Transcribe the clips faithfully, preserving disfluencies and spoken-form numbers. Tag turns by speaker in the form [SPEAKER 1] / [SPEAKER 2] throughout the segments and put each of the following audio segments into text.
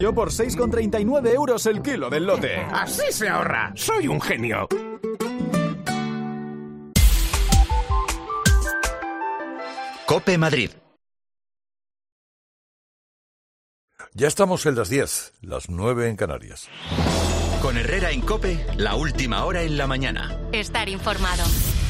[SPEAKER 1] Yo por seis con treinta y nueve euros el kilo del lote.
[SPEAKER 2] ¡Así se ahorra! ¡Soy un genio!
[SPEAKER 3] COPE Madrid.
[SPEAKER 4] Ya estamos en las diez, las nueve en Canarias.
[SPEAKER 3] Con Herrera en COPE, la última hora en la mañana.
[SPEAKER 5] Estar informado.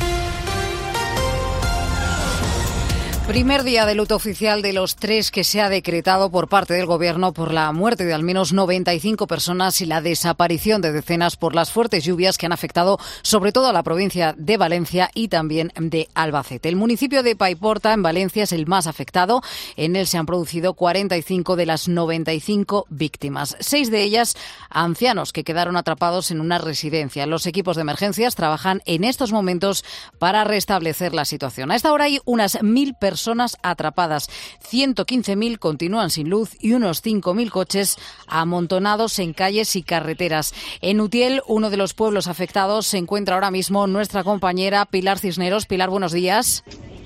[SPEAKER 6] Primer día de luto oficial de los tres que se ha decretado por parte del Gobierno por la muerte de al menos noventa y cinco personas y la desaparición de decenas por las fuertes lluvias que han afectado sobre todo a la provincia de Valencia y también de Albacete. El municipio de Paiporta, en Valencia, es el más afectado. En él se han producido cuarenta y cinco de las noventa y cinco víctimas. Seis de ellas ancianos que quedaron atrapados en una residencia. Los equipos de emergencias trabajan en estos momentos para restablecer la situación. A esta hora hay unas mil personas personas atrapadas. ciento quince mil continúan sin luz y unos cinco mil coches amontonados en calles y carreteras. En Utiel, uno de los pueblos afectados, se encuentra ahora mismo nuestra compañera Pilar Cisneros. Pilar, buenos días.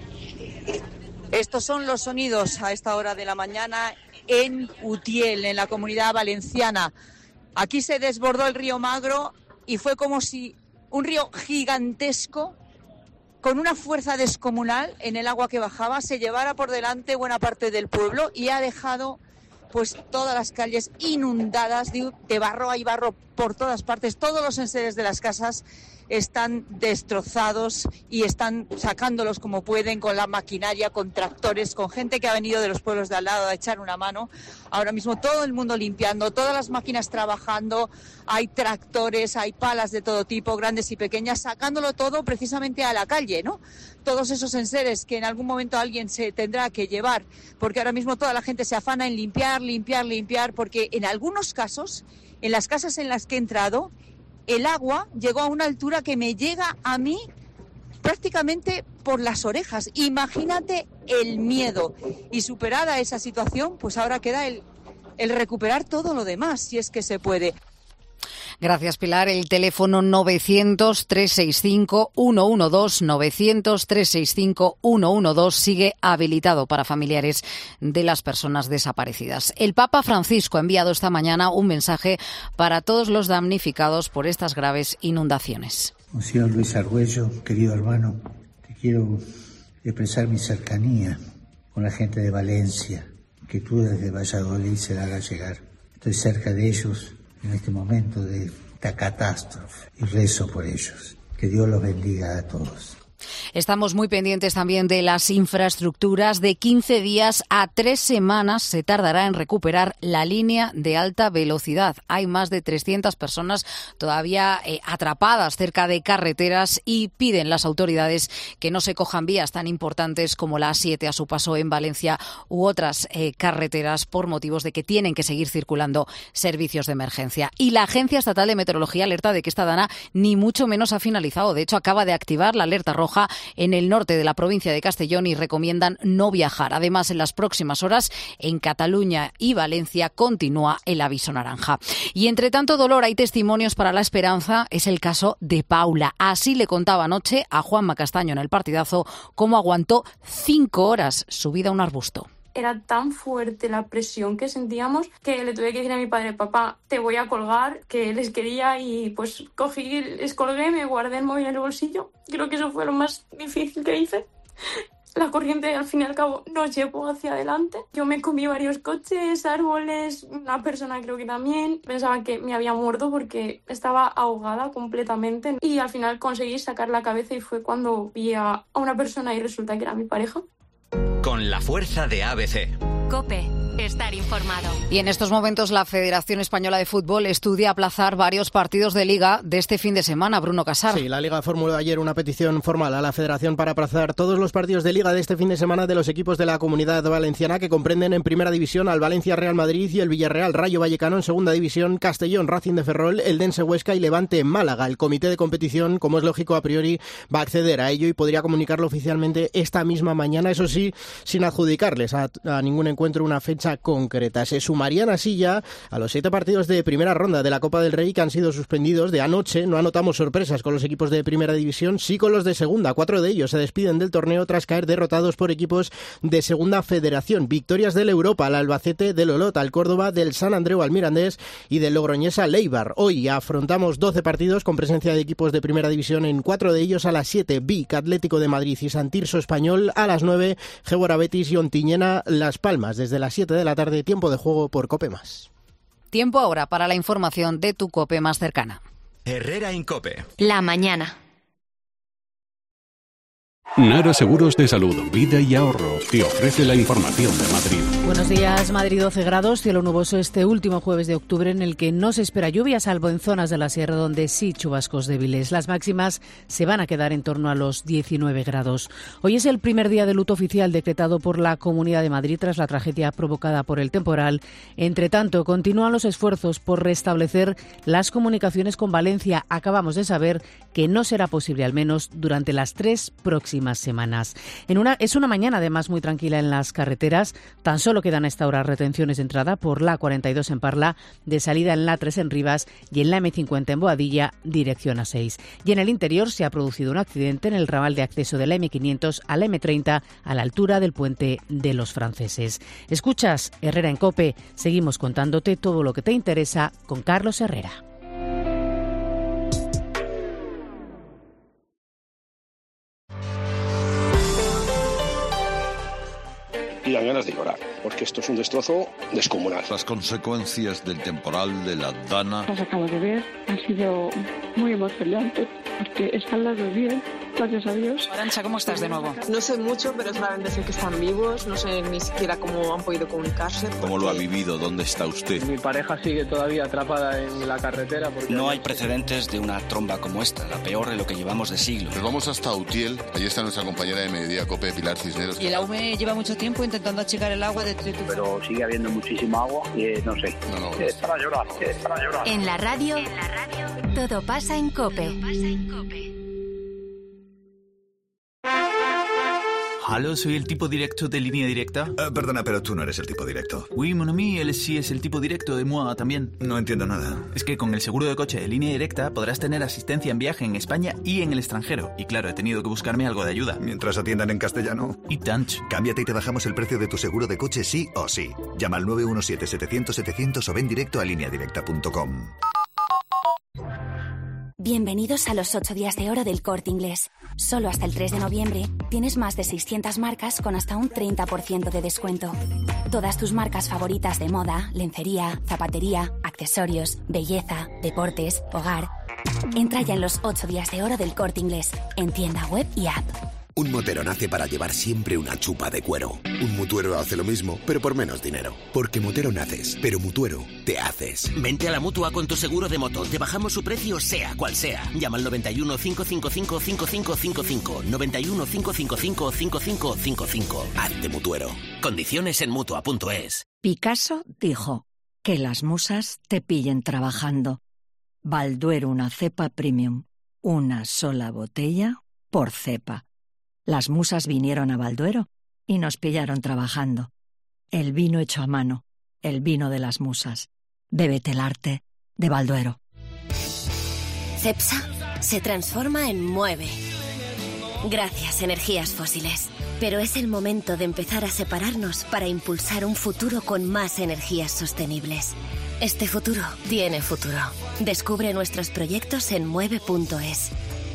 [SPEAKER 7] Estos son los sonidos a esta hora de la mañana en Utiel, en la Comunidad Valenciana. Aquí se desbordó el río Magro y fue como si un río gigantesco, con una fuerza descomunal en el agua que bajaba, se llevara por delante buena parte del pueblo y ha dejado pues todas las calles inundadas de, de barro. Hay barro por todas partes, todos los enseres de las casas están destrozados y están sacándolos como pueden con la maquinaria, con tractores, con gente que ha venido de los pueblos de al lado a echar una mano. Ahora mismo todo el mundo limpiando, todas las máquinas trabajando, hay tractores, hay palas de todo tipo, grandes y pequeñas, sacándolo todo precisamente a la calle, ¿no? Todos esos enseres que en algún momento alguien se tendrá que llevar, porque ahora mismo toda la gente se afana en limpiar, limpiar, limpiar, porque en algunos casos, en las casas en las que he entrado, el agua llegó a una altura que me llega a mí prácticamente por las orejas. Imagínate el miedo. Y superada esa situación, pues ahora queda el, el recuperar todo lo demás, si es que se puede.
[SPEAKER 6] Gracias, Pilar. El teléfono novecientos, trescientos sesenta y cinco, ciento doce, novecientos, trescientos sesenta y cinco, ciento doce sigue habilitado para familiares de las personas desaparecidas. El Papa Francisco ha enviado esta mañana un mensaje para todos los damnificados por estas graves inundaciones.
[SPEAKER 8] Monseñor Luis Argüello, querido hermano, te quiero expresar mi cercanía con la gente de Valencia, que tú desde Valladolid se la hagas llegar. Estoy cerca de ellos en este momento de esta catástrofe y rezo por ellos. Que Dios los bendiga a todos.
[SPEAKER 6] Estamos muy pendientes también de las infraestructuras. De quince días a tres semanas se tardará en recuperar la línea de alta velocidad. Hay más de trescientas personas todavía eh, atrapadas cerca de carreteras y piden las autoridades que no se cojan vías tan importantes como la A siete a su paso en Valencia u otras eh, carreteras por motivos de que tienen que seguir circulando servicios de emergencia. Y la Agencia Estatal de Meteorología alerta de que esta dana ni mucho menos ha finalizado. De hecho, acaba de activar la alerta roja en el norte de la provincia de Castellón y recomiendan no viajar. Además, en las próximas horas, en Cataluña y Valencia continúa el aviso naranja. Y entre tanto dolor hay testimonios para la esperanza. Es el caso de Paula. Así le contaba anoche a Juanma Castaño en El Partidazo cómo aguantó cinco horas subida a un arbusto.
[SPEAKER 9] Era tan fuerte la presión que sentíamos que le tuve que decir a mi padre: papá, te voy a colgar, que les quería, y pues cogí, les colgué, me guardé el móvil en el bolsillo. Creo que eso fue lo más difícil que hice. La corriente al fin y al cabo nos llevó hacia adelante. Yo me comí varios coches, árboles, una persona creo que también. Pensaba que me había muerto porque estaba ahogada completamente y al final conseguí sacar la cabeza y fue cuando vi a una persona y resulta que era mi pareja.
[SPEAKER 3] Con la fuerza de A B C.
[SPEAKER 5] COPE. Estar informado.
[SPEAKER 6] Y en estos momentos la Federación Española de Fútbol estudia aplazar varios partidos de Liga de este fin de semana. Bruno Casar.
[SPEAKER 10] Sí, la Liga formuló ayer una petición formal a la Federación para aplazar todos los partidos de Liga de este fin de semana de los equipos de la Comunidad Valenciana, que comprenden en Primera División al Valencia Real Madrid y el Villarreal Rayo Vallecano, en Segunda División Castellón Racing de Ferrol, el Dense Huesca y Levante Málaga. El comité de competición, como es lógico a priori, va a acceder a ello y podría comunicarlo oficialmente esta misma mañana, eso sí, sin adjudicarles a, a ningún encuentro una fecha fecha concreta. Se sumarían así ya a los siete partidos de primera ronda de la Copa del Rey que han sido suspendidos de anoche. No anotamos sorpresas con los equipos de primera división, sí con los de segunda. Cuatro de ellos se despiden del torneo tras caer derrotados por equipos de segunda federación. Victorias del Europa, al Albacete, del Olot, al Córdoba, del San Andreu al Mirandés y del Logroñesa Leibar. Hoy afrontamos doce partidos con presencia de equipos de primera división en cuatro de ellos. A las siete, Vic, Atlético de Madrid y Santirso Español. A las nueve, Gébora Betis y Ontiñena Las Palmas. Desde las siete de la tarde, tiempo de juego por COPE Más.
[SPEAKER 6] Tiempo ahora para la información de tu COPE más cercana.
[SPEAKER 3] Herrera Incope.
[SPEAKER 5] La mañana.
[SPEAKER 11] Nara Seguros de Salud, Vida y Ahorro te ofrece la información de Madrid.
[SPEAKER 12] Buenos días, Madrid doce grados, cielo nuboso este último jueves de octubre en el que no se espera lluvia, salvo en zonas de la sierra donde sí chubascos débiles. Las máximas se van a quedar en torno a los diecinueve grados. Hoy es el primer día de luto oficial decretado por la Comunidad de Madrid tras la tragedia provocada por el temporal. Entre tanto, continúan los esfuerzos por restablecer las comunicaciones con Valencia. Acabamos de saber que no será posible, al menos durante las tres próximas semanas. En una, es una mañana además muy tranquila en las carreteras. Tan solo quedan a esta hora retenciones de entrada por la cuarenta y dos en Parla, de salida en la tres en Rivas y en la eme cincuenta en Boadilla, dirección a seis. Y en el interior se ha producido un accidente en el ramal de acceso de la eme quinientos a la eme treinta a la altura del puente de los Franceses. Escuchas Herrera en COPE. Seguimos contándote todo lo que te interesa con Carlos Herrera.
[SPEAKER 13] Y dan ganas de llorar, porque esto es un destrozo descomunal.
[SPEAKER 14] Las consecuencias del temporal de la Dana.
[SPEAKER 15] Las acabo de ver, ha sido muy emocionante, porque están las dos bien, gracias a Dios.
[SPEAKER 16] Arantxa, ¿cómo estás de nuevo?
[SPEAKER 17] No sé mucho, pero solamente sé que están vivos, no sé ni siquiera cómo han podido comunicarse.
[SPEAKER 14] Porque... ¿Cómo lo ha vivido? ¿Dónde está usted?
[SPEAKER 18] Mi pareja sigue todavía atrapada en la carretera. Porque
[SPEAKER 19] no hay precedentes de una tromba como esta, la peor de lo que llevamos de siglo.
[SPEAKER 20] Nos vamos hasta Utiel, allí está nuestra compañera de Mediodía COPE, Pilar Cisneros.
[SPEAKER 16] ¿Y el A U M E lleva mucho tiempo intentando achicar el agua de Tritu?
[SPEAKER 21] Pero sigue habiendo muchísima agua y eh, no sé.
[SPEAKER 20] No, no,
[SPEAKER 21] es para llorar, es para llorar.
[SPEAKER 5] En la radio, en la radio, todo pasa en COPE. Todo pasa en COPE.
[SPEAKER 22] Hola, soy el tipo directo de Línea Directa.
[SPEAKER 23] Uh, perdona, pero tú no eres el tipo directo.
[SPEAKER 22] Oui, mon ami, él sí es el tipo directo de moi también.
[SPEAKER 23] No entiendo nada.
[SPEAKER 22] Es que con el seguro de coche de Línea Directa podrás tener asistencia en viaje en España y en el extranjero. Y claro, he tenido que buscarme algo de ayuda.
[SPEAKER 23] Mientras atiendan en castellano.
[SPEAKER 22] Y tanch.
[SPEAKER 23] Cámbiate y te bajamos el precio de tu seguro de coche sí o sí. Llama al nueve uno siete, setecientos, setecientos o ven directo a línea directa punto com.
[SPEAKER 24] Bienvenidos a los ocho días de oro del Corte Inglés. Solo hasta el tres de noviembre tienes más de seiscientas marcas con hasta un treinta por ciento de descuento. Todas tus marcas favoritas de moda, lencería, zapatería, accesorios, belleza, deportes, hogar. Entra ya en los ocho días de oro del Corte Inglés, en tienda web y app.
[SPEAKER 25] Un motero nace para llevar siempre una chupa de cuero. Un mutuero hace lo mismo, pero por menos dinero. Porque motero naces, pero mutuero te haces.
[SPEAKER 26] Vente a la Mutua con tu seguro de moto. Te bajamos su precio sea cual sea. Llama al noventa y uno, cinco cinco cinco, cinco cinco cinco cinco. noventa y uno, cinco cinco cinco, cinco cinco cinco cinco.
[SPEAKER 25] Hazte mutuero.
[SPEAKER 26] Condiciones en mutua punto es.
[SPEAKER 27] Picasso dijo: que las musas te pillen trabajando. Balduero, una cepa premium. Una sola botella por cepa. Las musas vinieron a Balduero y nos pillaron trabajando. El vino hecho a mano, el vino de las musas. Bébete el arte de Balduero.
[SPEAKER 28] Cepsa se transforma en Mueve. Gracias, energías fósiles. Pero es el momento de empezar a separarnos para impulsar un futuro con más energías sostenibles. Este futuro tiene futuro. Descubre nuestros proyectos en mueve punto es.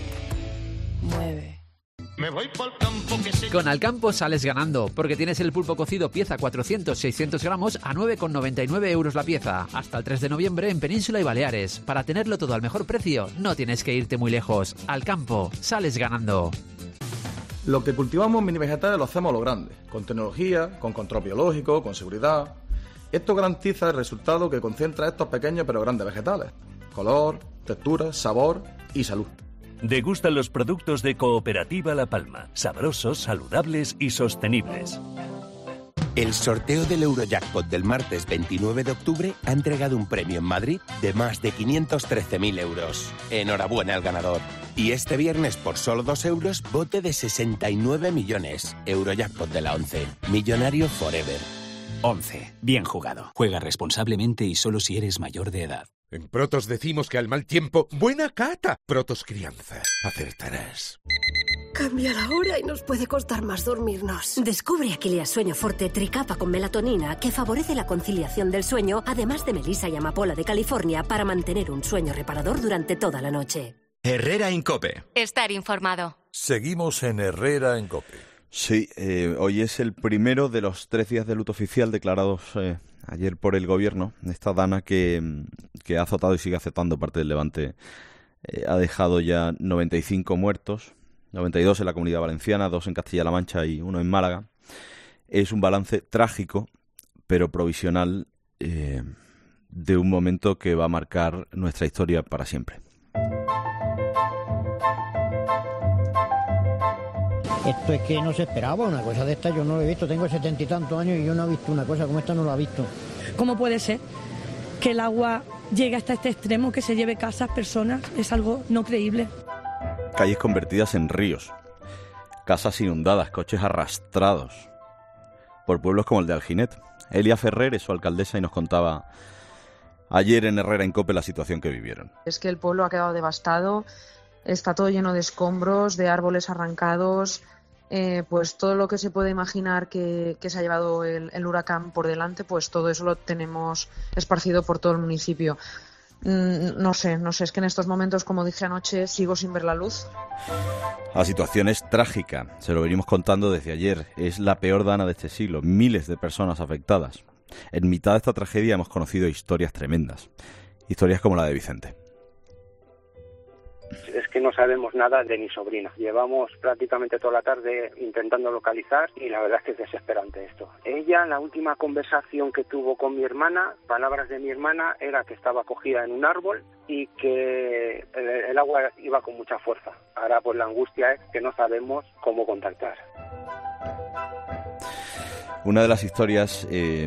[SPEAKER 29] Mueve. Me voy pa'l campo que se... Con Alcampo sales ganando, porque tienes el pulpo cocido pieza cuatrocientos seiscientos gramos a nueve con noventa y nueve euros la pieza. Hasta el tres de noviembre en Península y Baleares. Para tenerlo todo al mejor precio, no tienes que irte muy lejos. Alcampo, sales ganando.
[SPEAKER 30] Lo que cultivamos mini vegetales lo hacemos a lo grande, con tecnología, con control biológico, con seguridad. Esto garantiza el resultado que concentra estos pequeños pero grandes vegetales. Color, textura, sabor y salud.
[SPEAKER 31] Degustan los productos de Cooperativa La Palma. Sabrosos, saludables y sostenibles.
[SPEAKER 32] El sorteo del Eurojackpot del martes veintinueve de octubre ha entregado un premio en Madrid de más de quinientos trece mil euros. Enhorabuena al ganador. Y este viernes, por solo dos euros, bote de sesenta y nueve millones. Eurojackpot de la once. Millonario forever.
[SPEAKER 1] once. Bien jugado. Juega responsablemente y solo si eres mayor de edad.
[SPEAKER 2] En Protos decimos que al mal tiempo, buena cata. Protos Crianza. Acertarás.
[SPEAKER 3] Cambia la hora y nos puede costar más dormirnos. Descubre Aquilia Sueño Forte Tricapa con melatonina que favorece la conciliación del sueño, además de melisa y amapola de California para mantener un sueño reparador durante toda la noche.
[SPEAKER 4] Herrera en COPE.
[SPEAKER 5] Estar informado.
[SPEAKER 4] Seguimos en Herrera en COPE.
[SPEAKER 6] Sí, eh, hoy es el primero de los tres días de luto oficial declarados eh, ayer por el gobierno. Esta dana que, que ha azotado y sigue azotando parte del Levante eh, ha dejado ya noventa y cinco muertos, noventa y dos en la Comunidad Valenciana, dos en Castilla-La Mancha y uno en Málaga. Es un balance trágico, pero provisional, eh, de un momento que va a marcar nuestra historia para siempre.
[SPEAKER 7] Esto es que no se esperaba, una cosa de esta yo no lo he visto, tengo setenta y tantos años y yo no he visto una cosa como esta, no lo he visto.
[SPEAKER 8] ¿Cómo puede ser que el agua llegue hasta este extremo, que se lleve casas, personas? Es algo no creíble.
[SPEAKER 6] Calles convertidas en ríos, casas inundadas, coches arrastrados por pueblos como el de Alginet. Elia Ferrer es su alcaldesa y nos contaba ayer en Herrera en COPE la situación que vivieron.
[SPEAKER 17] Es que el pueblo ha quedado devastado, está todo lleno de escombros, de árboles arrancados, eh, pues todo lo que se puede imaginar que, que se ha llevado el, el huracán por delante, pues todo eso lo tenemos esparcido por todo el municipio. Mm, no sé, no sé, es que en estos momentos, como dije anoche, sigo sin ver la luz.
[SPEAKER 6] La situación es trágica, se lo venimos contando desde ayer, es la peor dana de este siglo, miles de personas afectadas. En mitad de esta tragedia hemos conocido historias tremendas, historias como la de Vicente.
[SPEAKER 21] Es que no sabemos nada de mi sobrina. Llevamos prácticamente toda la tarde intentando localizar y la verdad es que es desesperante esto. Ella, la última conversación que tuvo con mi hermana, palabras de mi hermana, era que estaba cogida en un árbol y que el, el agua iba con mucha fuerza. Ahora pues la angustia es que no sabemos cómo contactar.
[SPEAKER 6] Una de las historias eh,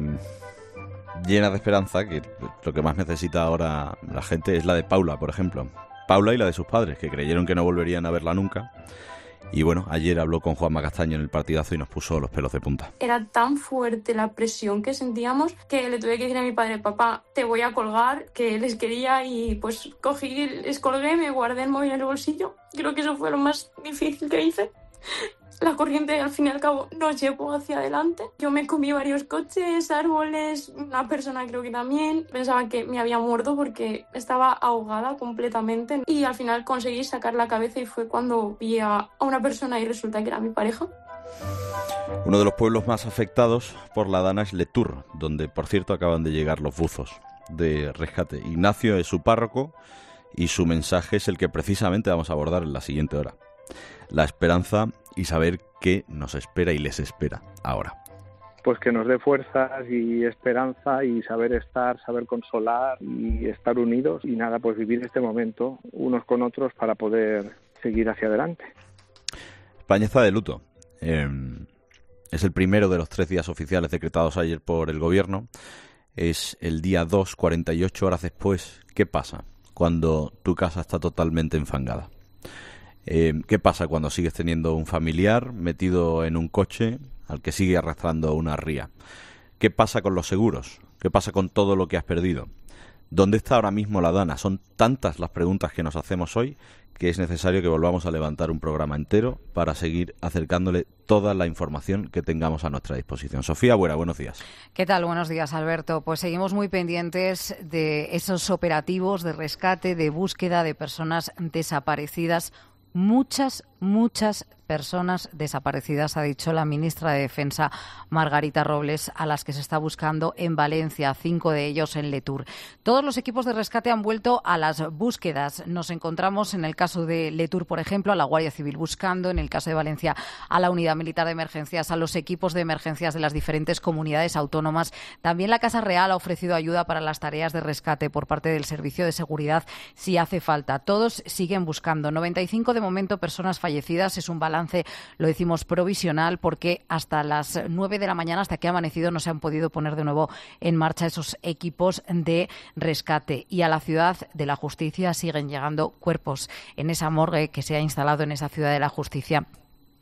[SPEAKER 6] llenas de esperanza, que lo que más necesita ahora la gente, es la de Paula, por ejemplo. Paula y la de sus padres, que creyeron que no volverían a verla nunca. Y bueno, ayer habló con Juanma Castaño en el partidazo y nos puso los pelos de punta.
[SPEAKER 9] Era tan fuerte la presión que sentíamos que le tuve que decir a mi padre: papá, te voy a colgar, que les quería, y pues cogí, les colgué, me guardé el móvil en el bolsillo. Creo que eso fue lo más difícil que hice. La corriente, al fin y al cabo, nos llevó hacia adelante. Yo me comí varios coches, árboles, una persona creo que también. Pensaba que me había muerto porque estaba ahogada completamente. Y al final conseguí sacar la cabeza y fue cuando vi a una persona y resulta que era mi pareja.
[SPEAKER 6] Uno de los pueblos más afectados por la dana es Letur, donde, por cierto, acaban de llegar los buzos de rescate. Ignacio es su párroco y su mensaje es el que precisamente vamos a abordar en la siguiente hora. La esperanza y saber qué nos espera y les espera ahora.
[SPEAKER 18] Pues que nos dé fuerzas y esperanza y saber estar, saber consolar y estar unidos y nada, pues vivir este momento unos con otros para poder seguir hacia adelante.
[SPEAKER 6] España está de luto. Eh, es el primero de los tres días oficiales decretados ayer por el gobierno. Es el día dos, cuarenta y ocho horas después. ¿Qué pasa cuando tu casa está totalmente enfangada? Eh, ¿Qué pasa cuando sigues teniendo un familiar metido en un coche al que sigue arrastrando una ría? ¿Qué pasa con los seguros? ¿Qué pasa con todo lo que has perdido? ¿Dónde está ahora mismo la dana? Son tantas las preguntas que nos hacemos hoy que es necesario que volvamos a levantar un programa entero para seguir acercándole toda la información que tengamos a nuestra disposición. Sofía Buera, buenos días.
[SPEAKER 10] ¿Qué tal? Buenos días, Alberto. Pues seguimos muy pendientes de esos operativos de rescate, de búsqueda de personas desaparecidas. Muchas, muchas personas desaparecidas, ha dicho la ministra de Defensa, Margarita Robles, a las que se está buscando en Valencia, cinco de ellos en Letur. Todos los equipos de rescate han vuelto a las búsquedas. Nos encontramos, en el caso de Letur, por ejemplo, a la Guardia Civil buscando, en el caso de Valencia, a la Unidad Militar de Emergencias, a los equipos de emergencias de las diferentes comunidades autónomas. También la Casa Real ha ofrecido ayuda para las tareas de rescate por parte del Servicio de Seguridad, si hace falta. Todos siguen buscando. noventa y cinco de momento personas fallecidas. Es un balance, lo decimos, provisional, porque hasta las nueve de la mañana, hasta que ha amanecido, no se han podido poner de nuevo en marcha esos equipos de rescate. Y a la Ciudad de la Justicia siguen llegando cuerpos en esa morgue que se ha instalado en esa Ciudad de la Justicia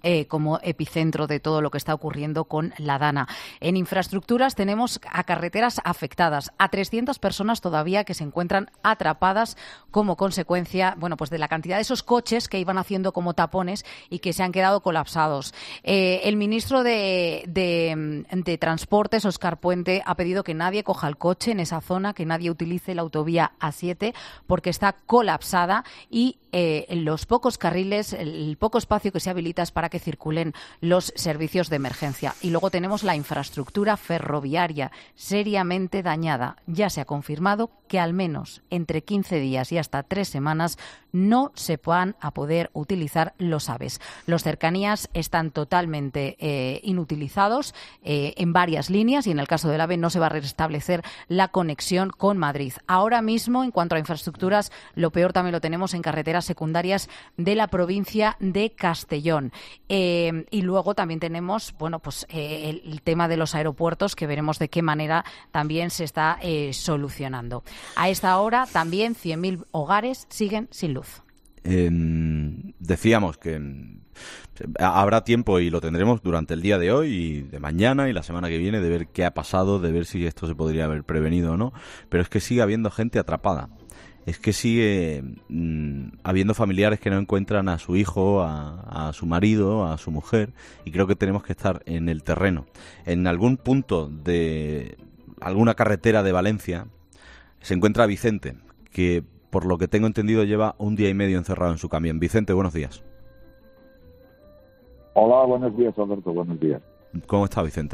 [SPEAKER 10] eh, como epicentro de todo lo que está ocurriendo con la Dana. En infraestructuras tenemos a carreteras afectadas, a trescientas personas todavía que se encuentran atrapadas como consecuencia, bueno, pues de la cantidad de esos coches que iban haciendo como tapones y que se han quedado colapsados. Eh, el ministro de, de, de Transportes, Óscar Puente, ha pedido que nadie coja el coche en esa zona, que nadie utilice la autovía A siete porque está colapsada y eh, los pocos carriles, el poco espacio que se habilita es para que circulen los servicios de emergencia. Y luego tenemos la infraestructura ferroviaria seriamente dañada. Ya se ha confirmado que al menos entre quince días y hasta tres semanas no se van a poder utilizar los AVEs. Los cercanías están totalmente eh, inutilizados eh, en varias líneas y en el caso del AVE no se va a restablecer la conexión con Madrid. Ahora mismo, en cuanto a infraestructuras, lo peor también lo tenemos en carreteras secundarias de la provincia de Castellón. Eh, y luego también tenemos, bueno, pues eh, el, el tema de los aeropuertos, que veremos de qué manera también se está eh, solucionando. A esta hora también cien mil hogares siguen sin luz.
[SPEAKER 6] Eh, decíamos que habrá tiempo y lo tendremos durante el día de hoy y de mañana y la semana que viene de ver qué ha pasado, de ver si esto se podría haber prevenido o no, pero es que sigue habiendo gente atrapada. Es que sigue mmm, habiendo familiares que no encuentran a su hijo, a, a su marido, a su mujer, y creo que tenemos que estar en el terreno. En algún punto de alguna carretera de Valencia se encuentra Vicente, que por lo que tengo entendido lleva un día y medio encerrado en su camión. Vicente, buenos días.
[SPEAKER 11] Hola, buenos días, Alberto, buenos días.
[SPEAKER 6] ¿Cómo está, Vicente?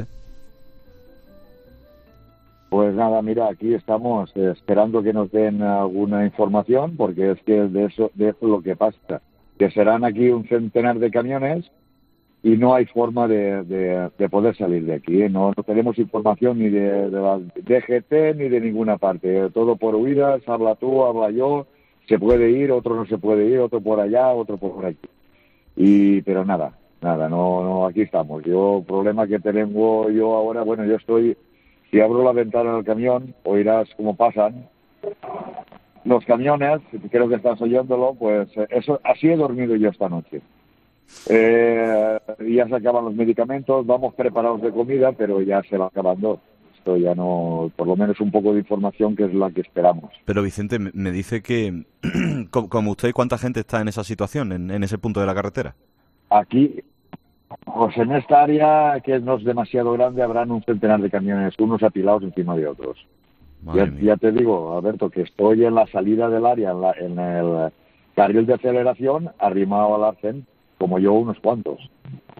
[SPEAKER 11] Pues nada, mira, aquí estamos eh, esperando que nos den alguna información, porque es que de eso, de eso es lo que pasa, que serán aquí un centenar de camiones y no hay forma de, de, de poder salir de aquí, ¿eh? No, no tenemos información ni de, de la D G T ni de ninguna parte, ¿eh? Todo por huidas, habla tú, habla yo, se puede ir, otro no se puede ir, otro por allá, otro por aquí. Y, pero nada, nada, no, no, aquí estamos. Yo, problema que tengo yo ahora, bueno, yo estoy... Si abro la ventana del camión, oirás cómo pasan los camiones, creo que estás oyéndolo, pues eso, así he dormido yo esta noche. Eh, ya se acaban los medicamentos, vamos preparados de comida, pero ya se va acabando. Esto ya no, por lo menos un poco de información que es la que esperamos.
[SPEAKER 6] Pero Vicente, me dice que, como usted, ¿cuánta gente está en esa situación, en, en ese punto de la carretera?
[SPEAKER 11] Aquí... Pues en esta área, que no es demasiado grande, habrán un centenar de camiones, unos apilados encima de otros. Ya, ya te digo, Alberto, que estoy en la salida del área, en, la, en el carril de aceleración, arrimado al arcén, como yo unos cuantos.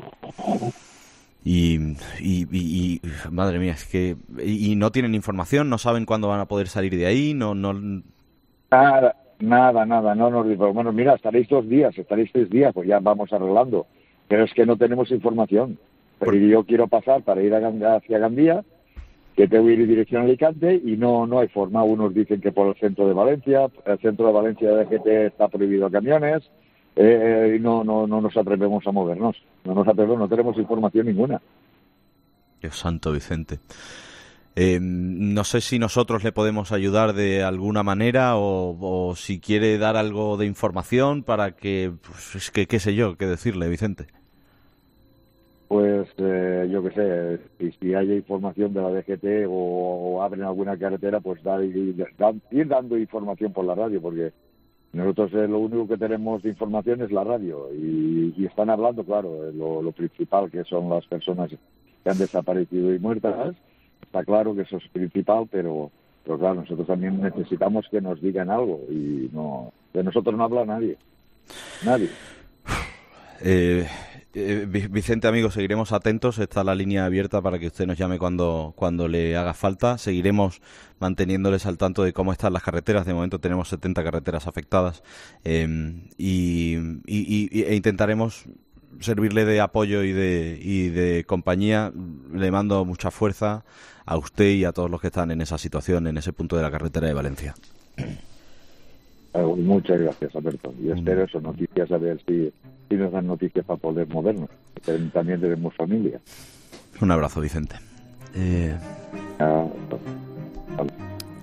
[SPEAKER 6] Y, y, y, y madre mía, es que... Y, y no tienen información, no saben cuándo van a poder salir de ahí, no... no...
[SPEAKER 11] Nada, nada, nada, no nos digo, bueno, mira, estaréis dos días, estaréis tres días, pues ya vamos arreglando. Pero es que no tenemos información. Pero yo quiero pasar para ir a Gandía, hacia Gandía, que tengo que ir en dirección a Alicante, y no no hay forma. Unos dicen que por el centro de Valencia, el centro de Valencia de G T está prohibido camiones, eh, y no, no, no nos atrevemos a movernos. No nos atrevemos, no tenemos información ninguna.
[SPEAKER 6] Dios santo, Vicente. Eh, no sé si nosotros le podemos ayudar de alguna manera o, o si quiere dar algo de información para que, pues, es que qué sé yo, qué decirle, Vicente.
[SPEAKER 11] Pues eh, yo qué sé, si, si hay información de la D G T o, o abren alguna carretera, pues dar, ir, ir dando información por la radio, porque nosotros eh, lo único que tenemos de información es la radio y, y están hablando, claro, lo, lo principal, que son las personas que han desaparecido y muertas. Está claro que eso es principal, pero, pero claro, nosotros también necesitamos que nos digan algo y no de nosotros no habla nadie. Nadie.
[SPEAKER 6] Eh, eh, Vicente, amigo, seguiremos atentos. Está la línea abierta para que usted nos llame cuando, cuando le haga falta. Seguiremos manteniéndoles al tanto de cómo están las carreteras. De momento tenemos setenta carreteras afectadas eh, y, y, y, e intentaremos servirle de apoyo y de, y de compañía. Le mando mucha fuerza a usted y a todos los que están en esa situación, en ese punto de la carretera de Valencia.
[SPEAKER 11] Muchas gracias, Alberto. Y espero eso, noticias, a ver si, si nos dan noticias para poder movernos. También tenemos familia.
[SPEAKER 6] Un abrazo, Vicente. Eh... Ah,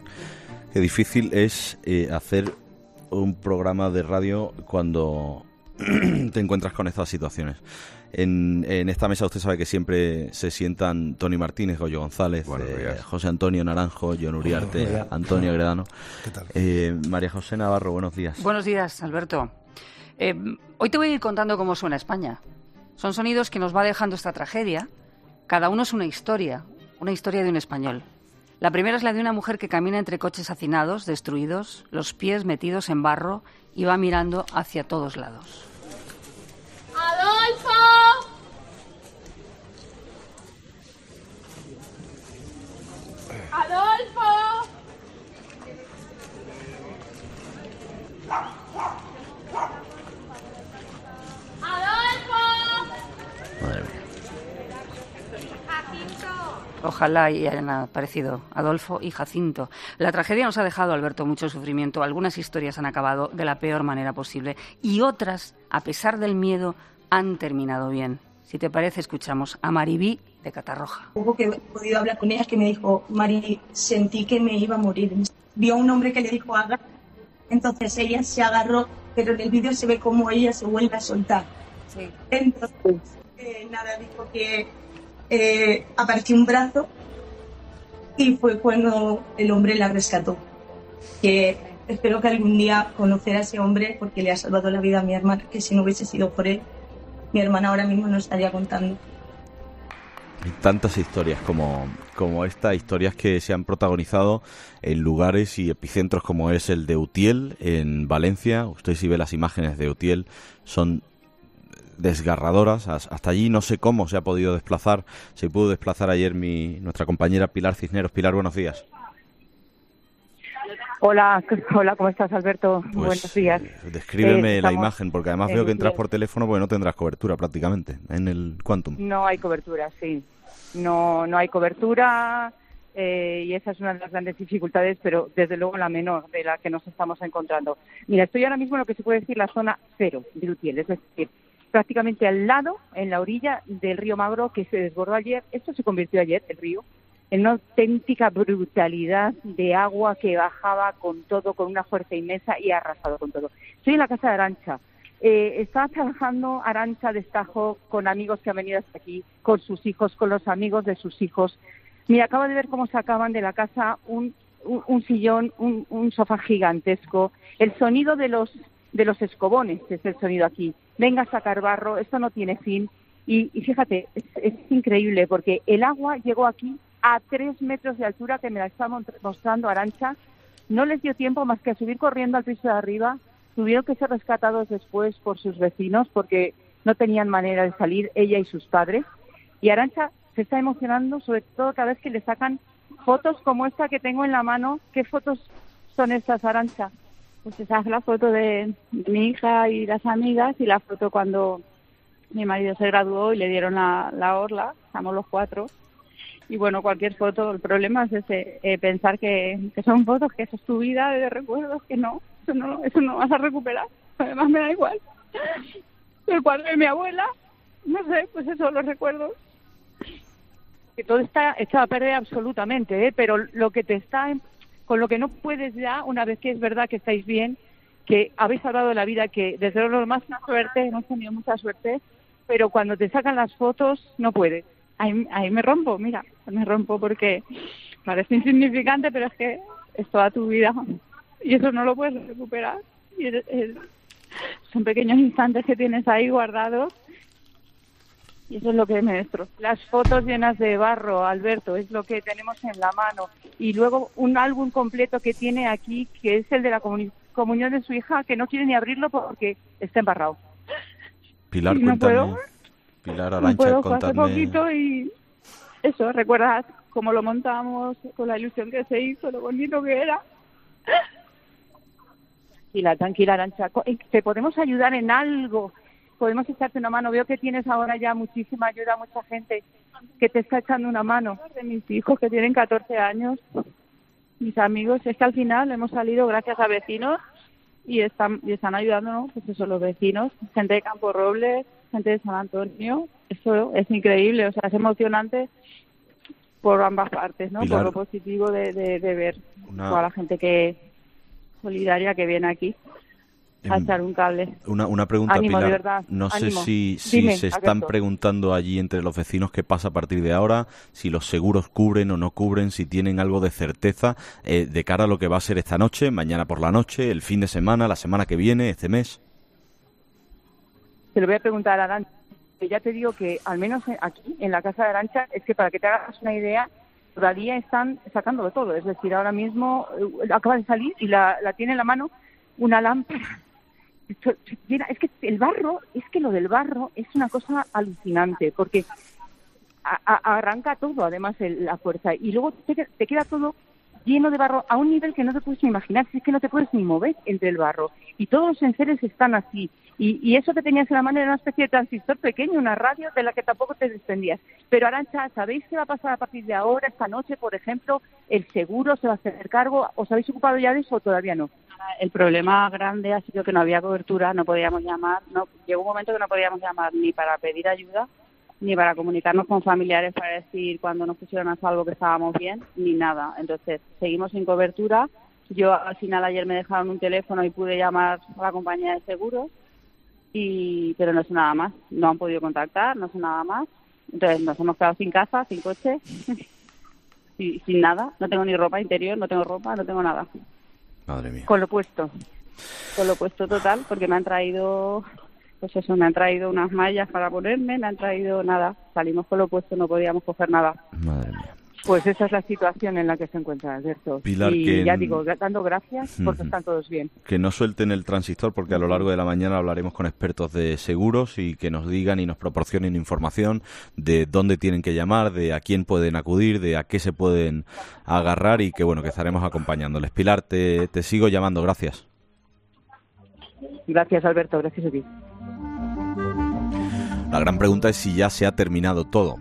[SPEAKER 6] Qué difícil es eh, hacer un programa de radio cuando te encuentras con estas situaciones. En, en esta mesa usted sabe que siempre se sientan Tony Martínez, Goyo González, eh, José Antonio Naranjo, John Uriarte, Antonio Agredano.
[SPEAKER 12] ¿Qué tal?
[SPEAKER 6] Eh, María José Navarro, buenos días.
[SPEAKER 13] Buenos días, Alberto. Eh, hoy te voy a ir contando cómo suena España. Son sonidos que nos va dejando esta tragedia. Cada uno es una historia, una historia de un español. La primera es la de una mujer que camina entre coches hacinados, destruidos, los pies metidos en barro y va mirando hacia todos lados.
[SPEAKER 14] ¡Adolfo! ¡Adolfo!
[SPEAKER 6] Madre mía.
[SPEAKER 13] Ojalá y hayan aparecido Adolfo y Jacinto. La tragedia nos ha dejado, Alberto, mucho sufrimiento. Algunas historias han acabado de la peor manera posible y otras, a pesar del miedo, han terminado bien. Si te parece, escuchamos a Maribí de Catarroja.
[SPEAKER 15] Poco que he podido hablar con ella, que me dijo: Mari, sentí que me iba a morir. Vio a un hombre que le dijo haga, entonces ella se agarró, pero en el vídeo se ve como ella se vuelve a soltar.
[SPEAKER 13] Sí.
[SPEAKER 15] Entonces, eh, nada, dijo que eh, apareció un brazo y fue cuando el hombre la rescató. Que espero que algún día conocer a ese hombre, porque le ha salvado la vida a mi hermana, que si no hubiese sido por él, mi hermana ahora mismo no estaría contando.
[SPEAKER 6] Hay tantas historias como, como esta, historias que se han protagonizado en lugares y epicentros como es el de Utiel, en Valencia. Usted si ve las imágenes de Utiel, son desgarradoras. Hasta allí no sé cómo se ha podido desplazar. Se pudo desplazar ayer mi nuestra compañera Pilar Cisneros. Pilar, buenos días.
[SPEAKER 16] Hola, hola, ¿cómo estás, Alberto?
[SPEAKER 6] Pues,
[SPEAKER 16] buenos días.
[SPEAKER 6] Descríbeme
[SPEAKER 16] eh,
[SPEAKER 6] la imagen, porque además veo que entras por teléfono porque no tendrás cobertura prácticamente en el Quantum.
[SPEAKER 16] No hay cobertura, sí. No, no hay cobertura eh, y esa es una de las grandes dificultades, pero desde luego la menor de la que nos estamos encontrando. Mira, estoy ahora mismo en lo que se puede decir la zona cero de Utiel, es decir, prácticamente al lado, en la orilla del río Magro, que se desbordó ayer. Esto se convirtió ayer, el río, en una auténtica brutalidad de agua que bajaba con todo, con una fuerza inmensa y ha arrasado con todo. Estoy en la casa de Arantxa. Eh, estaba trabajando Arantxa Destajo con amigos que han venido hasta aquí, con sus hijos, con los amigos de sus hijos. Mira, acabo de ver cómo sacaban de la casa un, un, un sillón, un, un sofá gigantesco. El sonido de los de los escobones es el sonido aquí. Venga a sacar barro, esto no tiene fin. Y, y fíjate, es, es increíble porque el agua llegó aquí a tres metros de altura, que me la está mostrando Arantxa. No les dio tiempo más que a subir corriendo al piso de arriba. Tuvieron que ser rescatados después por sus vecinos porque no tenían manera de salir, ella y sus padres. Y Arantxa se está emocionando, sobre todo cada vez que le sacan fotos como esta que tengo en la mano. ¿Qué fotos son estas, Arantxa?
[SPEAKER 19] Pues esa es la foto de mi hija y las amigas, y la foto cuando mi marido se graduó y le dieron la, la orla, estamos los cuatro. Y bueno, cualquier foto, el problema es ese, eh, pensar que, que son fotos, que eso es tu vida de recuerdos, que no, eso no, eso no vas a recuperar. Además me da igual. El cuadro de mi abuela, no sé, pues eso, los recuerdos.
[SPEAKER 16] Que todo está echado a perder absolutamente, ¿eh? Pero lo que te está, con lo que no puedes ya, una vez que es verdad que estáis bien, que habéis salvado la vida, que desde luego lo más una suerte, hemos tenido mucha suerte, pero cuando te sacan las fotos no puedes. Ahí, ahí me rompo, mira, me rompo porque parece insignificante, pero es que es toda tu vida y eso no lo puedes recuperar. Y es, es, son pequeños instantes que tienes ahí guardados y eso es lo que me destroza. Las fotos llenas de barro, Alberto, es lo que tenemos en la mano. Y luego un álbum completo que tiene aquí, que es el de la comuni- comunión de su hija, que no quiere ni abrirlo porque está embarrado.
[SPEAKER 6] Pilar,
[SPEAKER 16] y no
[SPEAKER 6] cuéntame.
[SPEAKER 16] puedo.
[SPEAKER 6] Pilar,
[SPEAKER 16] No puedo,
[SPEAKER 6] Arantxa,
[SPEAKER 16] fue hace
[SPEAKER 6] contadme.
[SPEAKER 16] poquito y eso, recuerdas cómo lo montamos, con la ilusión que se hizo, lo bonito que era. Tranquila, tranquila, Arantxa, Co- eh, ¿te podemos ayudar en algo? Podemos echarte una mano. Veo que tienes ahora ya muchísima ayuda, mucha gente que te está echando una mano. De mis hijos que tienen catorce años, mis amigos, es que al final hemos salido gracias a vecinos y están, y están ayudándonos, pues eso, los vecinos, gente de Campo Robles, gente de San Antonio. Eso es increíble, o sea, es emocionante por ambas partes, ¿no?
[SPEAKER 6] Pilar,
[SPEAKER 16] por lo positivo de, de, de ver
[SPEAKER 6] una-
[SPEAKER 16] toda la gente que solidaria que viene aquí.
[SPEAKER 19] a echar un cable.
[SPEAKER 6] Una, una pregunta,
[SPEAKER 19] Ánimo,
[SPEAKER 6] Pilar.
[SPEAKER 19] de verdad.
[SPEAKER 6] No sé
[SPEAKER 19] Ánimo.
[SPEAKER 6] si, si
[SPEAKER 19] Dime,
[SPEAKER 6] se están
[SPEAKER 19] Alberto.
[SPEAKER 6] preguntando allí entre los vecinos qué pasa a partir de ahora, si los seguros cubren o no cubren, si tienen algo de certeza eh, de cara a lo que va a ser esta noche, mañana por la noche, el fin de semana, la semana que viene, este mes.
[SPEAKER 16] Se lo voy a preguntar a Arantxa. Ya te digo que, al menos aquí, en la casa de Arantxa, es que para que te hagas una idea, todavía están sacándolo todo. Es decir, ahora mismo eh, acaba de salir y la, la tiene en la mano una lámpara. Mira, es que el barro, es que lo del barro es una cosa alucinante, porque a, a, arranca todo, además, el, la fuerza, y luego te, te queda todo lleno de barro a un nivel que no te puedes ni imaginar, si es que no te puedes ni mover entre el barro, y todos los enseres están así, y, y eso que tenías en la mano era una especie de transistor pequeño, una radio de la que tampoco te desprendías. Pero Arantxa, ¿sabéis qué va a pasar a partir de ahora, esta noche, por ejemplo? ¿El seguro se va a hacer cargo? ¿Os habéis ocupado ya de eso o todavía no?
[SPEAKER 19] El problema grande ha sido que no había cobertura, no podíamos llamar, no llegó un momento que no podíamos llamar ni para pedir ayuda, ni para comunicarnos con familiares para decir cuando nos pusieron a salvo que estábamos bien, ni nada. Entonces, seguimos sin cobertura. Yo al final ayer me dejaron un teléfono y pude llamar a la compañía de seguros, y pero no sé nada más. No han podido contactar, no sé nada más. Entonces nos hemos quedado sin casa, sin coche, y, sin nada. No tengo ni ropa interior, no tengo ropa, no tengo nada.
[SPEAKER 6] Madre mía.
[SPEAKER 19] Con lo puesto. Con lo puesto total, porque me han traído... Pues eso, me han traído unas mallas para ponerme, me han traído nada. Salimos con lo puesto, no podíamos coger nada.
[SPEAKER 6] Madre mía.
[SPEAKER 16] Pues esa es la situación en la que se encuentra Alberto.
[SPEAKER 6] Pilar,
[SPEAKER 16] y
[SPEAKER 6] que...
[SPEAKER 16] ya digo, dando gracias porque están todos bien.
[SPEAKER 6] Que no suelten el transistor, porque a lo largo de la mañana hablaremos con expertos de seguros y que nos digan y nos proporcionen información de dónde tienen que llamar, de a quién pueden acudir, de a qué se pueden agarrar, y que bueno, que estaremos acompañándoles. Pilar, te, te sigo llamando, gracias.
[SPEAKER 16] Gracias, Alberto, gracias a ti.
[SPEAKER 6] La gran pregunta es si ya se ha terminado todo,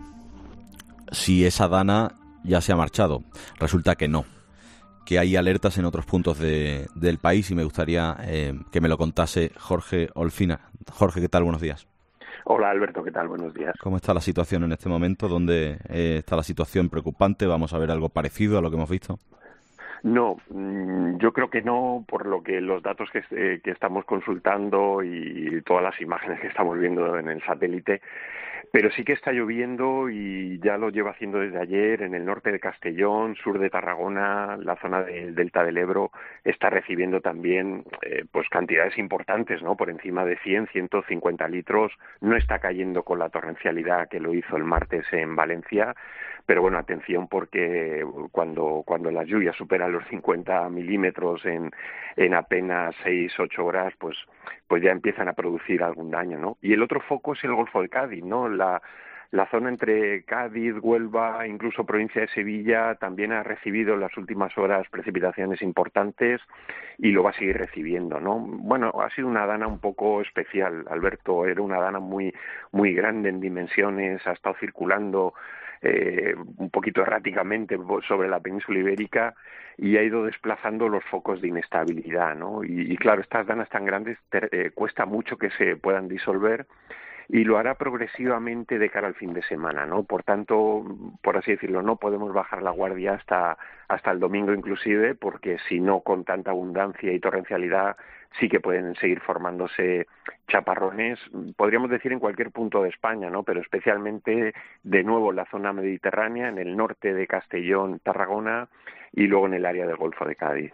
[SPEAKER 6] si esa Dana ya se ha marchado. Resulta que no, que hay alertas en otros puntos de, del país, y me gustaría eh, que me lo contase Jorge Olfina. Jorge, ¿qué tal? Buenos días.
[SPEAKER 12] Hola, Alberto, ¿qué tal? Buenos días.
[SPEAKER 6] ¿Cómo está la situación en este momento? ¿Dónde eh, está la situación preocupante? ¿Vamos a ver algo parecido a lo que hemos visto?
[SPEAKER 12] No, yo creo que no, por lo que los datos que, eh, que estamos consultando y todas las imágenes que estamos viendo en el satélite, pero sí que está lloviendo y ya lo lleva haciendo desde ayer en el norte de Castellón, sur de Tarragona, la zona del Delta del Ebro está recibiendo también eh, pues cantidades importantes, ¿no? Por encima de cien, ciento cincuenta litros. No está cayendo con la torrencialidad que lo hizo el martes en Valencia, pero bueno, atención, porque cuando cuando las lluvias superan los cincuenta milímetros en, en apenas seis, ocho horas, pues pues ya empiezan a producir algún daño, ¿no? Y el otro foco es el Golfo de Cádiz, ¿no? La, la zona entre Cádiz, Huelva, incluso provincia de Sevilla, también ha recibido en las últimas horas precipitaciones importantes y lo va a seguir recibiendo, ¿no? Bueno, ha sido una dana un poco especial, Alberto. Era una dana muy, muy grande en dimensiones, ha estado circulando Eh, un poquito erráticamente sobre la península ibérica y ha ido desplazando los focos de inestabilidad, ¿no? Y, y claro, estas danas tan grandes te, eh, cuesta mucho que se puedan disolver, y lo hará progresivamente de cara al fin de semana, ¿no? Por tanto, por así decirlo, no podemos bajar la guardia hasta hasta el domingo inclusive, porque si no, con tanta abundancia y torrencialidad, sí que pueden seguir formándose chaparrones, podríamos decir en cualquier punto de España, ¿no? Pero especialmente, de nuevo, en la zona mediterránea, en el norte de Castellón, Tarragona, y luego en el área del Golfo de Cádiz.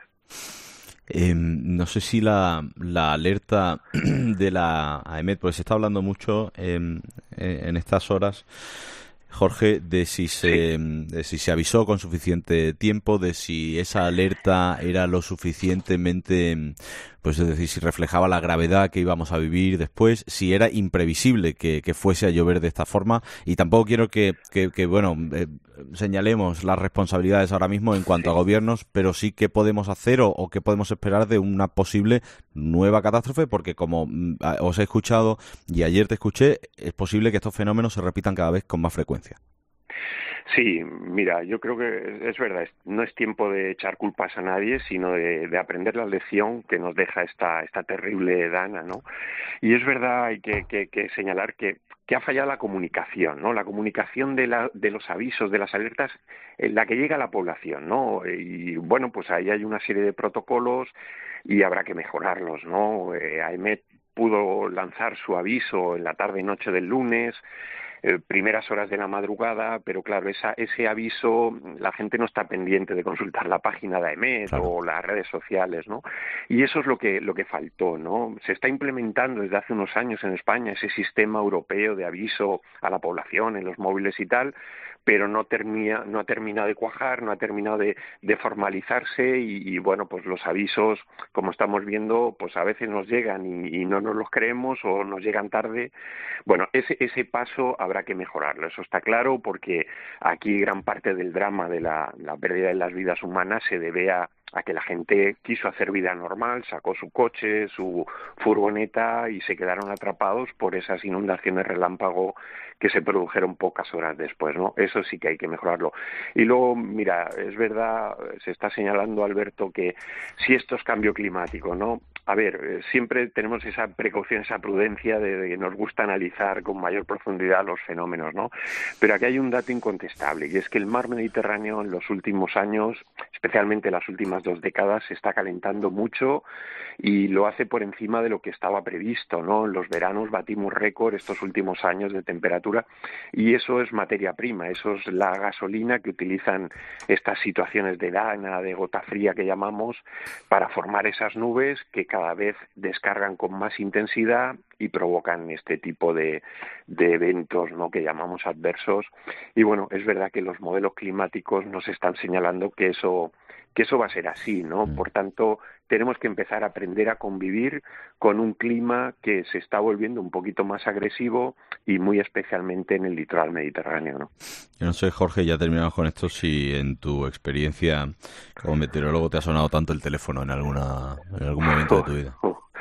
[SPEAKER 6] Eh, no sé si la, la alerta de la AEMET, porque se está hablando mucho eh, en estas horas, Jorge, de si se sí. de si se avisó con suficiente tiempo, de si esa alerta era lo suficientemente, pues es decir, si reflejaba la gravedad que íbamos a vivir después, si era imprevisible que, que fuese a llover de esta forma. Y tampoco quiero que, que, que bueno, eh, señalemos las responsabilidades ahora mismo en cuanto a gobiernos, pero sí qué podemos hacer o, o qué podemos esperar de una posible nueva catástrofe, porque como mm, os he escuchado y ayer te escuché, es posible que estos fenómenos se repitan cada vez con más frecuencia.
[SPEAKER 12] Sí, mira, yo creo que es verdad, no es tiempo de echar culpas a nadie, sino de, de aprender la lección que nos deja esta esta terrible dana, ¿no? Y es verdad, hay que, que, que señalar que, que ha fallado la comunicación, ¿no? La comunicación de, la, de los avisos, de las alertas, en la que llega a la población, ¿no? Y bueno, pues ahí hay una serie de protocolos y habrá que mejorarlos, ¿no? Eh, AEMET pudo lanzar su aviso en la tarde y noche del lunes, Eh, primeras horas de la madrugada, pero claro, esa, ese aviso, la gente no está pendiente de consultar la página de AEMET claro. o las redes sociales, ¿no? Y eso es lo que lo que faltó, ¿no? Se está implementando desde hace unos años en España ese sistema europeo de aviso a la población en los móviles y tal, pero no termina, no ha terminado de cuajar, no ha terminado de, de formalizarse y, y bueno, pues los avisos, como estamos viendo, pues a veces nos llegan y, y no nos los creemos o nos llegan tarde. Bueno, ese ese paso habrá que mejorarlo, eso está claro, porque aquí gran parte del drama de la, la pérdida de las vidas humanas se debe a a que la gente quiso hacer vida normal, sacó su coche, su furgoneta y se quedaron atrapados por esas inundaciones relámpago que se produjeron pocas horas después, ¿no? Eso sí que hay que mejorarlo. Y luego, mira, es verdad, se está señalando, Alberto, que si esto es cambio climático, ¿no? A ver, siempre tenemos esa precaución, esa prudencia de, de que nos gusta analizar con mayor profundidad los fenómenos, ¿no? Pero aquí hay un dato incontestable, y es que el mar Mediterráneo en los últimos años, especialmente las últimas dos décadas, se está calentando mucho y lo hace por encima de lo que estaba previsto, ¿no? En los veranos batimos récord estos últimos años de temperatura y eso es materia prima, eso es la gasolina que utilizan estas situaciones de dana, de gota fría que llamamos, para formar esas nubes que cada vez descargan con más intensidad y provocan este tipo de, de eventos, ¿no?, que llamamos adversos. Y bueno, es verdad que los modelos climáticos nos están señalando que eso que eso va a ser así, ¿no? Por tanto, tenemos que empezar a aprender a convivir con un clima que se está volviendo un poquito más agresivo y muy especialmente en el litoral mediterráneo, ¿no?
[SPEAKER 6] Yo no sé, Jorge, ya terminamos con esto, si en tu experiencia como meteorólogo te ha sonado tanto el teléfono en alguna en algún momento de tu vida.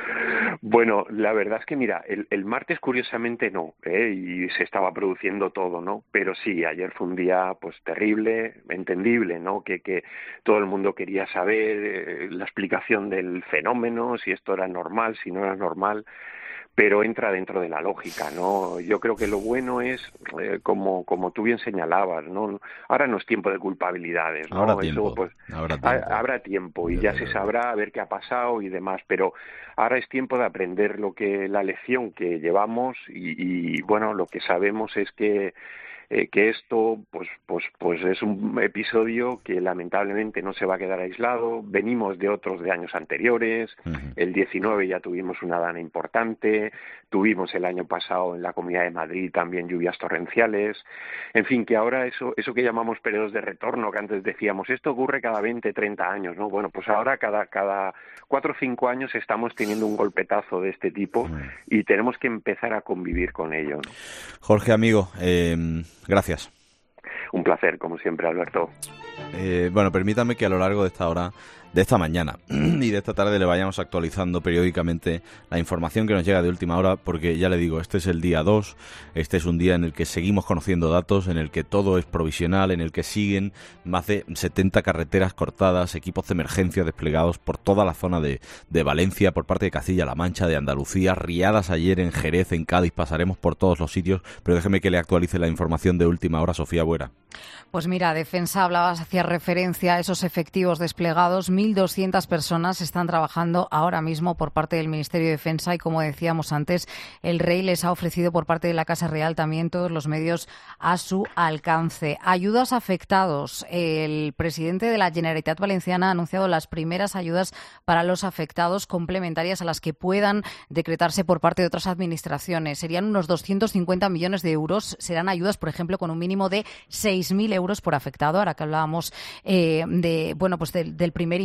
[SPEAKER 12] Bueno, la verdad es que mira, el, el martes curiosamente no, ¿eh? Y se estaba produciendo todo, ¿no? Pero sí, ayer fue un día pues terrible, entendible, ¿no? Que, que todo el mundo quería saber eh, la explicación del fenómeno, si esto era normal, si no era normal, pero entra dentro de la lógica, ¿no? Yo creo que lo bueno es, eh, como como tú bien señalabas, ¿no? Ahora no es tiempo de culpabilidades, ¿no?
[SPEAKER 6] Habrá tiempo,
[SPEAKER 12] Eso, pues,
[SPEAKER 6] habrá tiempo.
[SPEAKER 12] Ha, habrá tiempo y ya se sabrá a ver qué ha pasado y demás, pero ahora es tiempo de aprender lo que la lección que llevamos y, y bueno, lo que sabemos es que Eh, que esto pues pues pues es un episodio que lamentablemente no se va a quedar aislado. Venimos de otros de años anteriores. Uh-huh. El diecinueve ya tuvimos una dana importante, tuvimos el año pasado en la Comunidad de Madrid también lluvias torrenciales, en fin, que ahora eso eso que llamamos periodos de retorno, que antes decíamos esto ocurre cada veinte, treinta años, ¿no? Bueno, pues ahora cada cada cuatro o cinco años estamos teniendo un golpetazo de este tipo uh-huh. y tenemos que empezar a convivir con ello, ¿no?
[SPEAKER 6] Jorge, amigo, eh, gracias.
[SPEAKER 12] Un placer, como siempre, Alberto.
[SPEAKER 6] Eh, bueno, permítame que a lo largo de esta hora, de esta mañana y de esta tarde le vayamos actualizando periódicamente la información que nos llega de última hora, porque ya le digo, este es el día dos, este es un día en el que seguimos conociendo datos, en el que todo es provisional, en el que siguen más de setenta carreteras cortadas, equipos de emergencia desplegados por toda la zona de, de Valencia, por parte de Castilla-La Mancha, de Andalucía, riadas ayer en Jerez, en Cádiz, pasaremos por todos los sitios, pero déjeme que le actualice la información de última hora, Sofía Buera.
[SPEAKER 10] Pues mira, Defensa, hablabas, hacía referencia a esos efectivos desplegados. mil doscientas personas están trabajando ahora mismo por parte del Ministerio de Defensa y, como decíamos antes, el Rey les ha ofrecido por parte de la Casa Real también todos los medios a su alcance. Ayudas a afectados. El presidente de la Generalitat Valenciana ha anunciado las primeras ayudas para los afectados, complementarias a las que puedan decretarse por parte de otras administraciones. Serían unos doscientos cincuenta millones de euros. Serán ayudas, por ejemplo, con un mínimo de seis mil euros por afectado. Ahora que hablábamos eh, de, bueno, pues del, del primer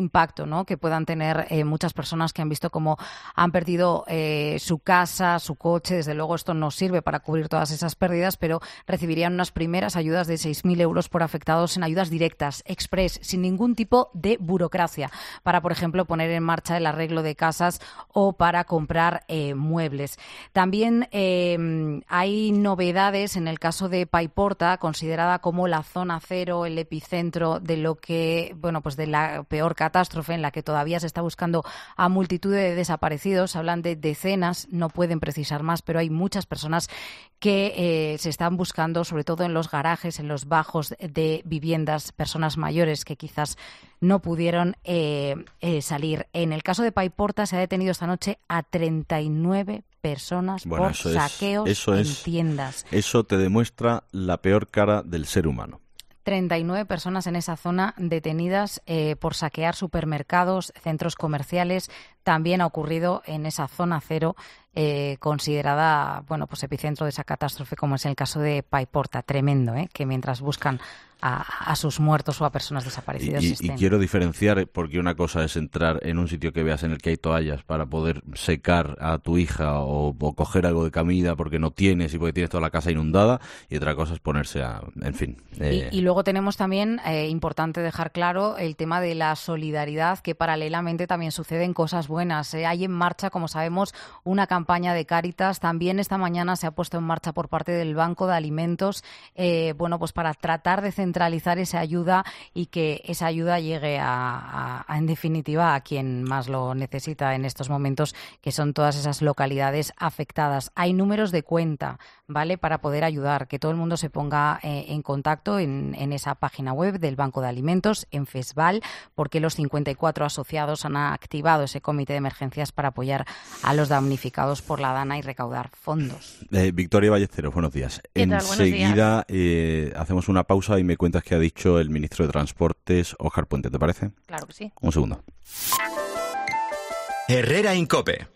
[SPEAKER 10] impacto, ¿no?, que puedan tener eh, muchas personas que han visto cómo han perdido eh, su casa, su coche. Desde luego esto no sirve para cubrir todas esas pérdidas, pero recibirían unas primeras ayudas de seis mil euros por afectados en ayudas directas, express, sin ningún tipo de burocracia, para, por ejemplo, poner en marcha el arreglo de casas o para comprar eh, muebles. También eh, hay novedades en el caso de Paiporta, considerada como la zona cero, el epicentro de lo que, bueno, pues de la peor catástrofe, en la que todavía se está buscando a multitud de desaparecidos. Hablan de decenas, no pueden precisar más, pero hay muchas personas que eh, se están buscando, sobre todo en los garajes, en los bajos de viviendas, personas mayores que quizás no pudieron eh, eh, salir. En el caso de Paiporta se ha detenido esta noche a treinta y nueve personas
[SPEAKER 6] bueno,
[SPEAKER 10] por
[SPEAKER 6] eso
[SPEAKER 10] saqueos
[SPEAKER 6] es, eso
[SPEAKER 10] en
[SPEAKER 6] es,
[SPEAKER 10] tiendas.
[SPEAKER 6] Eso te demuestra la peor cara del ser humano.
[SPEAKER 10] treinta y nueve personas en esa zona detenidas eh, por saquear supermercados, centros comerciales. También ha ocurrido en esa zona cero, eh, considerada, bueno, pues epicentro de esa catástrofe, como es el caso de Paiporta. Tremendo, ¿eh?, que mientras buscan a, a sus muertos o a personas desaparecidas.
[SPEAKER 6] Y, y,
[SPEAKER 10] estén.
[SPEAKER 6] y quiero diferenciar, porque una cosa es entrar en un sitio que veas en el que hay toallas para poder secar a tu hija o, o coger algo de comida porque no tienes y porque tienes toda la casa inundada, y otra cosa es ponerse a, en fin. Eh...
[SPEAKER 10] Y, y luego tenemos también, eh, importante dejar claro, el tema de la solidaridad, que paralelamente también suceden cosas buenas. Eh, hay en marcha, como sabemos, una campaña de Cáritas. También esta mañana se ha puesto en marcha por parte del Banco de Alimentos, eh, bueno, pues para tratar de centralizar esa ayuda y que esa ayuda llegue a, a, a, en definitiva, a quien más lo necesita en estos momentos, que son todas esas localidades afectadas. Hay números de cuenta, ¿vale?, para poder ayudar, que todo el mundo se ponga eh, en contacto en, en esa página web del Banco de Alimentos, en FESVAL, porque los cincuenta y cuatro asociados han activado ese comité de emergencias para apoyar a los damnificados por la Dana y recaudar fondos.
[SPEAKER 6] Eh, Victoria Ballesteros, buenos días.
[SPEAKER 10] ¿Qué tal?
[SPEAKER 6] Enseguida eh, hacemos una pausa y me cuentas qué ha dicho el ministro de Transportes, Óscar Puente, ¿te parece?
[SPEAKER 10] Claro que sí.
[SPEAKER 6] Un segundo.
[SPEAKER 4] Herrera Incope.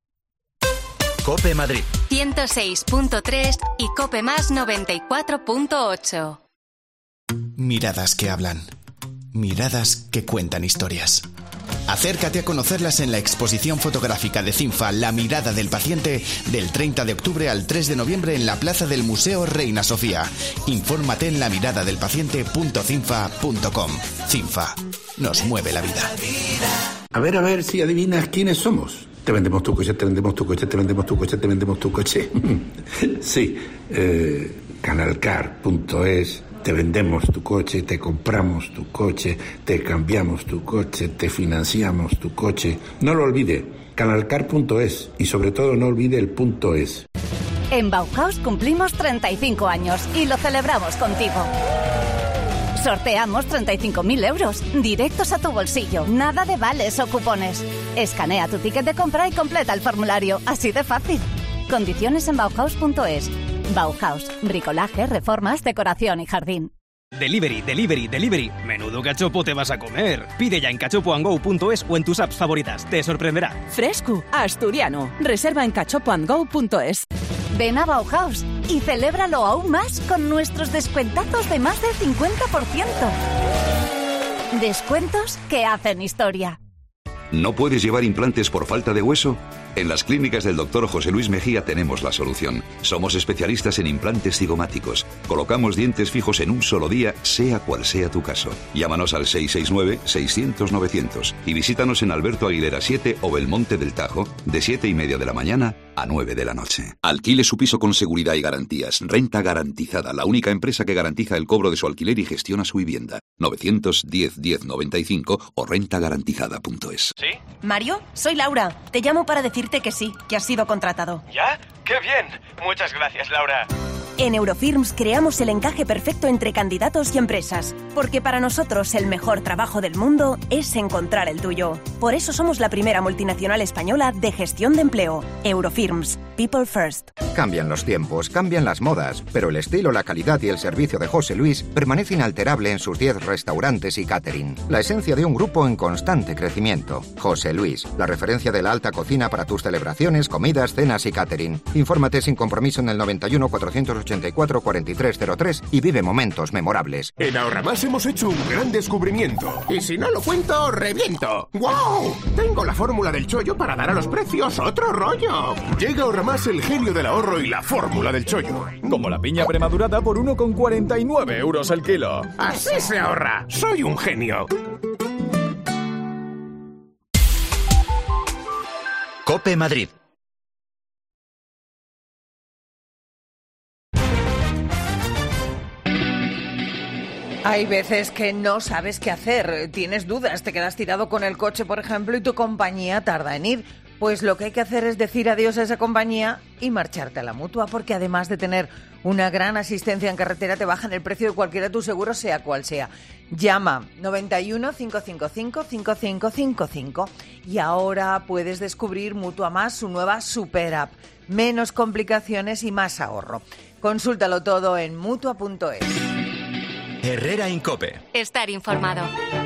[SPEAKER 4] Cope Madrid.
[SPEAKER 5] ciento seis punto tres y Cope Más noventa y cuatro punto ocho.
[SPEAKER 20] Miradas que hablan. Miradas que cuentan historias. Acércate a conocerlas en la exposición fotográfica de CINFA La mirada del paciente, del treinta de octubre al tres de noviembre en la plaza del Museo Reina Sofía. Infórmate en la mirada del paciente punto cinfa punto com. CINFA. Nos mueve la vida.
[SPEAKER 22] A ver, a ver si adivinas quiénes somos. Te vendemos tu coche, te vendemos tu coche, te vendemos tu coche, te vendemos tu coche. Sí, eh, canalcar punto es. Te vendemos tu coche, te compramos tu coche, te cambiamos tu coche, te financiamos tu coche. No lo olvide, canalcar punto es, y sobre todo no olvide el punto es.
[SPEAKER 23] En Bauhaus cumplimos treinta y cinco años y lo celebramos contigo. Sorteamos treinta y cinco mil euros, directos a tu bolsillo, nada de vales o cupones. Escanea tu ticket de compra y completa el formulario, así de fácil. Condiciones en bauhaus punto es. Bauhaus, bricolaje, reformas, decoración y jardín.
[SPEAKER 24] Delivery, delivery, delivery. Menudo cachopo te vas a comer. Pide ya en cachopo and go punto es o en tus apps favoritas. Te sorprenderá.
[SPEAKER 25] Fresco, asturiano. Reserva en cachopo and go punto es.
[SPEAKER 23] Ven a Bauhaus y celébralo aún más con nuestros descuentazos de más del cincuenta por ciento. Descuentos que hacen historia.
[SPEAKER 26] ¿No puedes llevar implantes por falta de hueso? En las clínicas del doctor José Luis Mejía tenemos la solución. Somos especialistas en implantes cigomáticos. Colocamos dientes fijos en un solo día, sea cual sea tu caso. Llámanos al seis seis nueve, seiscientos, novecientos y visítanos en Alberto Aguilera siete o Belmonte del Tajo, de siete y media de la mañana a nueve de la noche. Alquile su piso con seguridad y garantías. Renta Garantizada, la única empresa que garantiza el cobro de su alquiler y gestiona su vivienda. novecientos diez, diez noventa y cinco o renta garantizada punto es.
[SPEAKER 27] ¿Sí?
[SPEAKER 23] Mario, soy Laura. Te llamo para decirte que sí, que has sido contratado.
[SPEAKER 27] ¿Ya? ¡Qué bien! Muchas gracias, Laura.
[SPEAKER 23] En Eurofirms creamos el encaje perfecto entre candidatos y empresas, porque para nosotros el mejor trabajo del mundo es encontrar el tuyo. Por eso somos la primera multinacional española de gestión de empleo. Eurofirms.
[SPEAKER 1] People First.
[SPEAKER 2] Cambian los tiempos, cambian las modas, pero el estilo, la calidad y el servicio de José Luis permanece inalterable en sus diez restaurantes y catering. La esencia de un grupo en constante crecimiento. José Luis, la referencia de la alta cocina para tus celebraciones, comidas, cenas y catering. Infórmate sin compromiso en el noventa y uno, cuatrocientos ochenta y cuatro, cuarenta y tres cero tres y vive momentos memorables.
[SPEAKER 3] En Ahorramás hemos hecho un gran descubrimiento. Y si no lo cuento, reviento. ¡Wow! Tengo la fórmula del chollo para dar a los precios otro rollo. Llega Ahorramás el genio del ahorro y la fórmula del chollo.
[SPEAKER 7] Como la piña premadurada por uno con cuarenta y nueve euros el kilo.
[SPEAKER 3] ¡Así se ahorra! ¡Soy un genio!
[SPEAKER 4] COPE Madrid.
[SPEAKER 8] Hay veces que no sabes qué hacer, tienes dudas, te quedas tirado con el coche, por ejemplo, y tu compañía tarda en ir. Pues lo que hay que hacer es decir adiós a esa compañía y marcharte a la Mutua, porque además de tener una gran asistencia en carretera, te bajan el precio de cualquiera de tus seguros, sea cual sea. Llama noventa y uno, cinco cinco cinco, cinco cinco cinco cinco y ahora puedes descubrir Mutua Más, su nueva super app. Menos complicaciones y más ahorro. Consúltalo todo en mutua punto es.
[SPEAKER 4] Herrera Incope.
[SPEAKER 5] Estar informado.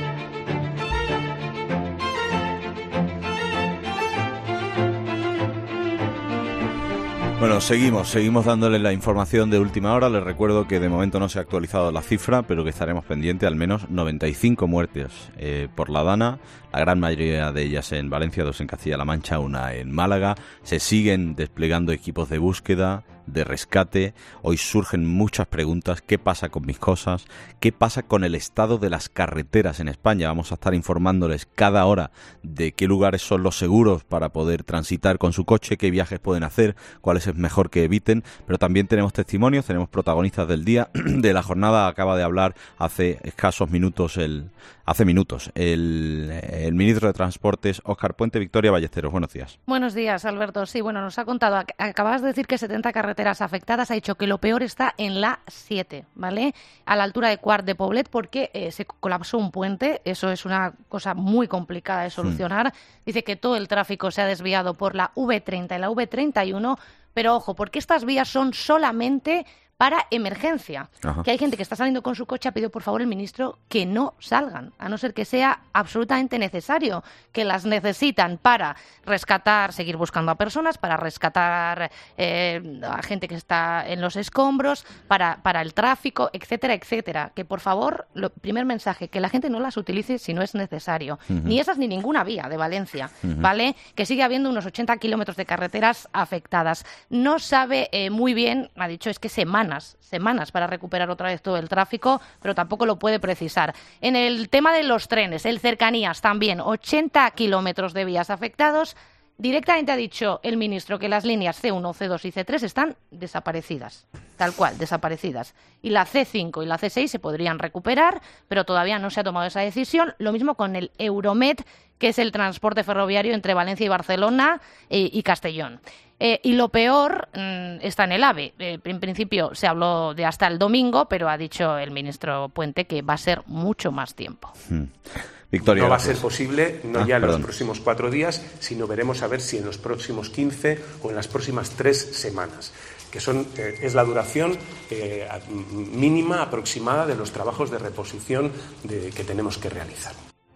[SPEAKER 6] Bueno, seguimos, seguimos dándole la información de última hora. Les recuerdo que de momento no se ha actualizado la cifra, pero que estaremos pendientes al menos noventa y cinco muertes eh, por la Dana, la gran mayoría de ellas en Valencia, dos en Castilla-La Mancha, una en Málaga. Se siguen desplegando equipos de búsqueda, de rescate. Hoy surgen muchas preguntas. ¿Qué pasa con mis cosas? ¿Qué pasa con el estado de las carreteras en España? Vamos a estar informándoles cada hora de qué lugares son los seguros para poder transitar con su coche, qué viajes pueden hacer, cuáles es mejor que eviten, pero también tenemos testimonios, tenemos protagonistas del día, de la jornada. Acaba de hablar hace escasos minutos, el hace minutos, el, el ministro de Transportes, Óscar Puente. Victoria Ballesteros, buenos días.
[SPEAKER 17] Buenos días, Alberto. Sí, bueno, nos ha contado, acabas de decir que setenta carreteras afectadas, ha dicho que lo peor está en la siete, ¿vale? A la altura de Quart de Poblet, porque eh, se colapsó un puente, eso es una cosa muy complicada de solucionar. Mm. Dice que todo el tráfico se ha desviado por la ve treinta y la ve treinta y uno, pero ojo, porque estas vías son solamente para emergencia. Ajá. Que hay gente que está saliendo con su coche, ha pedido por favor el ministro que no salgan, a no ser que sea absolutamente necesario, que las necesitan para rescatar, seguir buscando a personas, para rescatar eh, a gente que está en los escombros, para, para el tráfico, etcétera, etcétera. Que por favor, lo, primer mensaje, que la gente no las utilice si no es necesario. Uh-huh. Ni esas ni ninguna vía de Valencia, uh-huh. ¿vale? Que sigue habiendo unos ochenta kilómetros de carreteras afectadas. No sabe eh, muy bien, ha dicho, es que semanas semanas para recuperar otra vez todo el tráfico, pero tampoco lo puede precisar. En el tema de los trenes, el cercanías también, ochenta kilómetros de vías afectados. Directamente ha dicho el ministro que las líneas ce uno, ce dos y ce tres están desaparecidas, tal cual, desaparecidas. Y la ce cinco y la ce seis se podrían recuperar, pero todavía no se ha tomado esa decisión. Lo mismo con el Euromed, que es el transporte ferroviario entre Valencia y Barcelona eh, y Castellón. Eh, y lo peor mmm, está en el AVE. Eh, en principio se habló de hasta el domingo, pero ha dicho el ministro Puente que va a ser mucho más tiempo.
[SPEAKER 6] Hmm. Victoria,
[SPEAKER 21] no
[SPEAKER 6] gracias.
[SPEAKER 21] va a ser posible, no
[SPEAKER 6] ah,
[SPEAKER 21] ya en
[SPEAKER 6] perdón.
[SPEAKER 21] los próximos cuatro días, sino veremos a ver si en los próximos quince o en las próximas tres semanas, que son eh, es la duración eh, mínima aproximada de los trabajos de reposición de, que tenemos que realizar.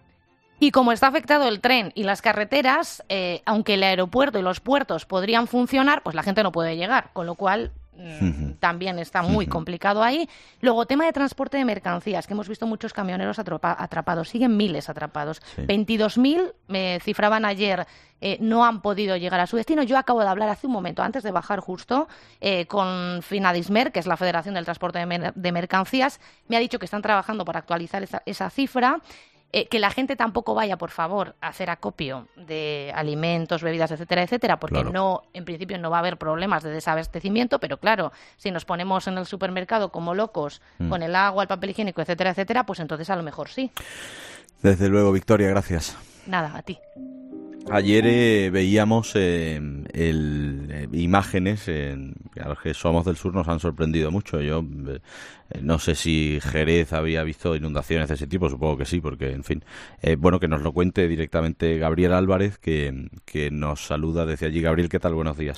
[SPEAKER 17] Y como está afectado el tren y las carreteras, eh, aunque el aeropuerto y los puertos podrían funcionar, pues la gente no puede llegar, con lo cual mm, también está muy complicado ahí. Luego, tema de transporte de mercancías, que hemos visto muchos camioneros atrapa- atrapados, siguen miles atrapados. Sí. veintidós mil, me cifraban ayer, eh, no han podido llegar a su destino. Yo acabo de hablar hace un momento, antes de bajar justo, eh, con Finadismer, que es la Federación del Transporte de, Mer- de Mercancías. Me ha dicho que están trabajando para actualizar esa, esa cifra. Eh, que la gente tampoco vaya, por favor, a hacer acopio de alimentos, bebidas, etcétera, etcétera, porque claro. no, en principio no va a haber problemas de desabastecimiento, pero claro, si nos ponemos en el supermercado como locos, mm. con el agua, el papel higiénico, etcétera, etcétera, pues entonces a lo mejor sí.
[SPEAKER 6] Desde luego, Victoria, gracias.
[SPEAKER 17] Nada, a ti.
[SPEAKER 6] Ayer eh, veíamos eh, el, eh, imágenes eh, a los que somos del sur nos han sorprendido mucho. Yo eh, no sé si Jerez había visto inundaciones de ese tipo, supongo que sí, porque, en fin, eh, bueno, que nos lo cuente directamente Gabriel Álvarez, que, que nos saluda desde allí. Gabriel, ¿qué tal? Buenos días.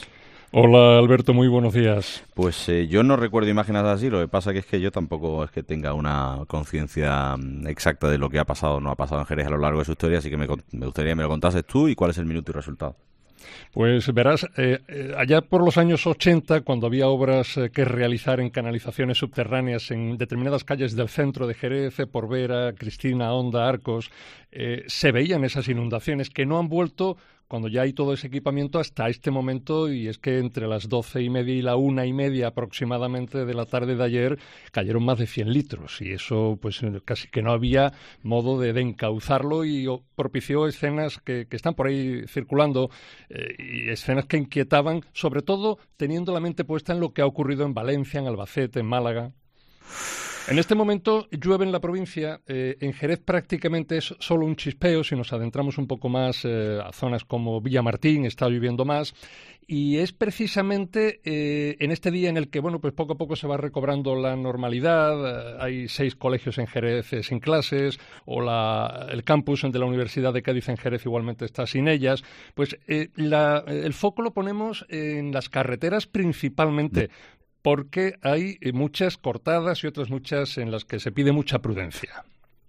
[SPEAKER 1] Hola Alberto, muy buenos días.
[SPEAKER 6] Pues eh, yo no recuerdo imágenes así, lo que pasa que es que yo tampoco es que tenga una conciencia exacta de lo que ha pasado o no ha pasado en Jerez a lo largo de su historia, así que me, me gustaría que me lo contases tú y cuál es el minuto y resultado.
[SPEAKER 1] Pues verás, eh, eh, allá por los años ochenta, cuando había obras eh, que realizar en canalizaciones subterráneas en determinadas calles del centro de Jerez, Porvera, Cristina, Honda, Arcos, eh, se veían esas inundaciones que no han vuelto cuando ya hay todo ese equipamiento hasta este momento, y es que entre las doce y media y la una y media aproximadamente de la tarde de ayer cayeron más de cien litros, y eso pues casi que no había modo de, de encauzarlo, y propició escenas que, que están por ahí circulando, eh, y escenas que inquietaban, sobre todo teniendo la mente puesta en lo que ha ocurrido en Valencia, en Albacete, en Málaga. En este momento llueve en la provincia, eh, en Jerez prácticamente es solo un chispeo. Si nos adentramos un poco más eh, a zonas como Villamartín, está lloviendo más, y es precisamente eh, en este día en el que, bueno, pues poco a poco se va recobrando la normalidad. Eh, hay seis colegios en Jerez eh, sin clases, o la, el campus de la Universidad de Cádiz en Jerez igualmente está sin ellas. Pues eh, la, el foco lo ponemos en las carreteras principalmente, porque hay muchas cortadas y otras muchas en las que se pide mucha prudencia.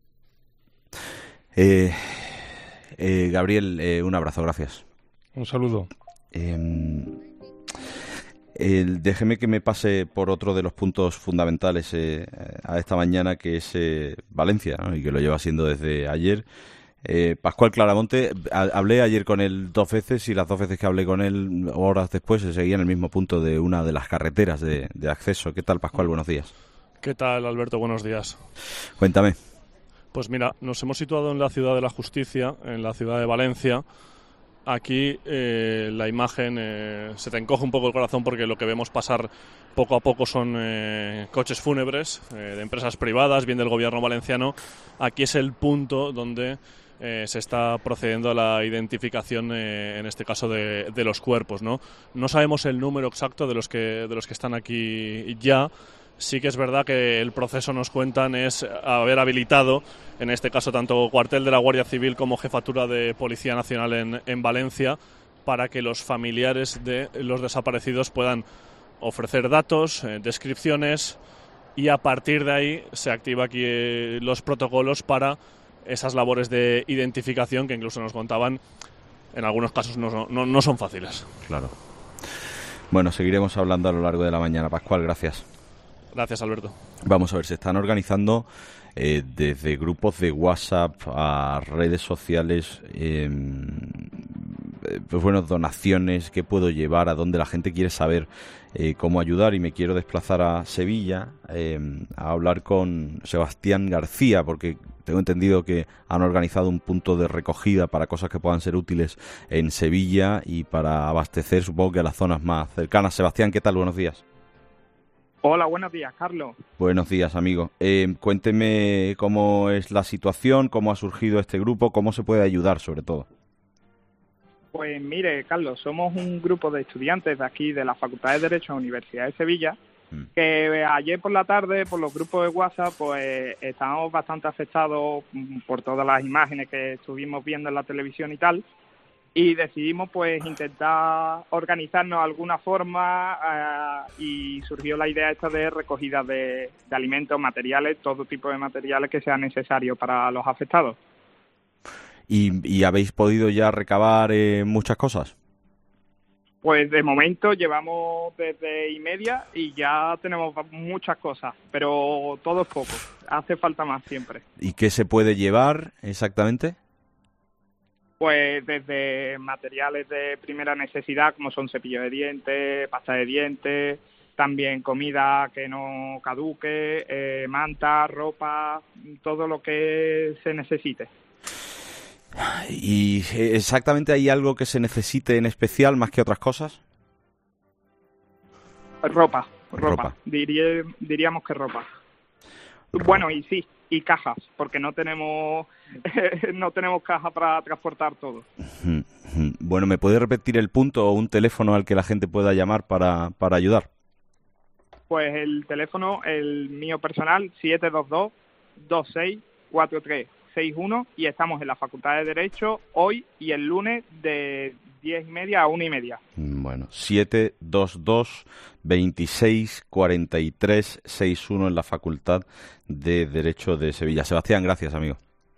[SPEAKER 6] Eh, eh, Gabriel, eh, un abrazo, gracias.
[SPEAKER 1] Un saludo.
[SPEAKER 6] Eh, eh, déjeme que me pase por otro de los puntos fundamentales eh, a esta mañana, que es eh, Valencia, ¿no? Y que lo lleva siendo desde ayer. Eh, Pascual Claramonte, a, hablé ayer con él dos veces, y las dos veces que hablé con él, horas después, se seguía en el mismo punto de una de las carreteras de, de acceso. ¿Qué tal, Pascual? Buenos días.
[SPEAKER 9] ¿Qué tal, Alberto? Buenos días.
[SPEAKER 6] Cuéntame.
[SPEAKER 9] Pues mira, nos hemos situado en la ciudad de la justicia, en la ciudad de Valencia. Aquí eh, la imagen eh, se te encoge un poco el corazón, porque lo que vemos pasar poco a poco son eh, coches fúnebres eh, de empresas privadas, bien del gobierno valenciano. Aquí es el punto donde Eh, se está procediendo a la identificación, eh, en este caso, de, de los cuerpos, ¿no? No sabemos el número exacto de los que de los que están aquí ya. Sí que es verdad que el proceso, nos cuentan, es haber habilitado, en este caso, tanto cuartel de la Guardia Civil como jefatura de Policía Nacional en, en Valencia, para que los familiares de los desaparecidos puedan ofrecer datos, eh, descripciones, y a partir de ahí se activa aquí eh, los protocolos para esas labores de identificación, que incluso nos contaban, en algunos casos no, no, no son fáciles.
[SPEAKER 6] Claro. Bueno, seguiremos hablando a lo largo de la mañana. Pascual, gracias.
[SPEAKER 9] Gracias, Alberto.
[SPEAKER 6] Vamos a ver, se están organizando eh, desde grupos de WhatsApp a redes sociales, eh, pues bueno, donaciones, qué puedo llevar, a dónde la gente quiere saber eh, cómo ayudar, y me quiero desplazar a Sevilla eh, a hablar con Sebastián García, porque tengo entendido que han organizado un punto de recogida para cosas que puedan ser útiles en Sevilla, y para abastecer, supongo que a las zonas más cercanas. Sebastián, ¿qué tal? Buenos días.
[SPEAKER 11] Hola, buenos días, Carlos.
[SPEAKER 6] Buenos días, amigo. Eh, cuénteme cómo es la situación, cómo ha surgido este grupo, cómo se puede ayudar, sobre todo.
[SPEAKER 11] Pues mire, Carlos, somos un grupo de estudiantes de aquí, de la Facultad de Derecho de la Universidad de Sevilla, mm. que ayer por la tarde, por los grupos de WhatsApp, pues estábamos bastante afectados por todas las imágenes que estuvimos viendo en la televisión y tal, y decidimos pues intentar organizarnos de alguna forma, uh, y surgió la idea esta de recogida de, de alimentos, materiales, todo tipo de materiales que sean necesarios para los afectados.
[SPEAKER 6] ¿Y, y habéis podido ya recabar eh, muchas cosas?
[SPEAKER 11] Pues de momento llevamos desde y media y ya tenemos muchas cosas, pero todo es poco, hace falta más siempre.
[SPEAKER 6] ¿Y qué se puede llevar exactamente?
[SPEAKER 11] Pues desde materiales de primera necesidad, como son cepillos de dientes, pasta de dientes, también comida que no caduque, eh, manta, ropa, todo lo que se necesite.
[SPEAKER 6] ¿Y exactamente hay algo que se necesite en especial más que otras cosas?
[SPEAKER 11] Ropa, ropa.
[SPEAKER 6] ropa.
[SPEAKER 11] Diría, diríamos que ropa. Bueno, y sí, y cajas, porque no tenemos no tenemos caja para transportar todo.
[SPEAKER 6] Bueno, ¿me puede repetir el punto o un teléfono al que la gente pueda llamar para, para ayudar?
[SPEAKER 11] Pues el teléfono, el mío personal, siete dos dos, dos seis cuatro tres seis uno, y estamos en la Facultad de Derecho hoy y el lunes de diez y media a una y media.
[SPEAKER 6] Bueno, siete dos dos, veintiséis, cuarenta y tres, sesenta y uno en la Facultad de Derecho de Sevilla. Sebastián, gracias, amigo.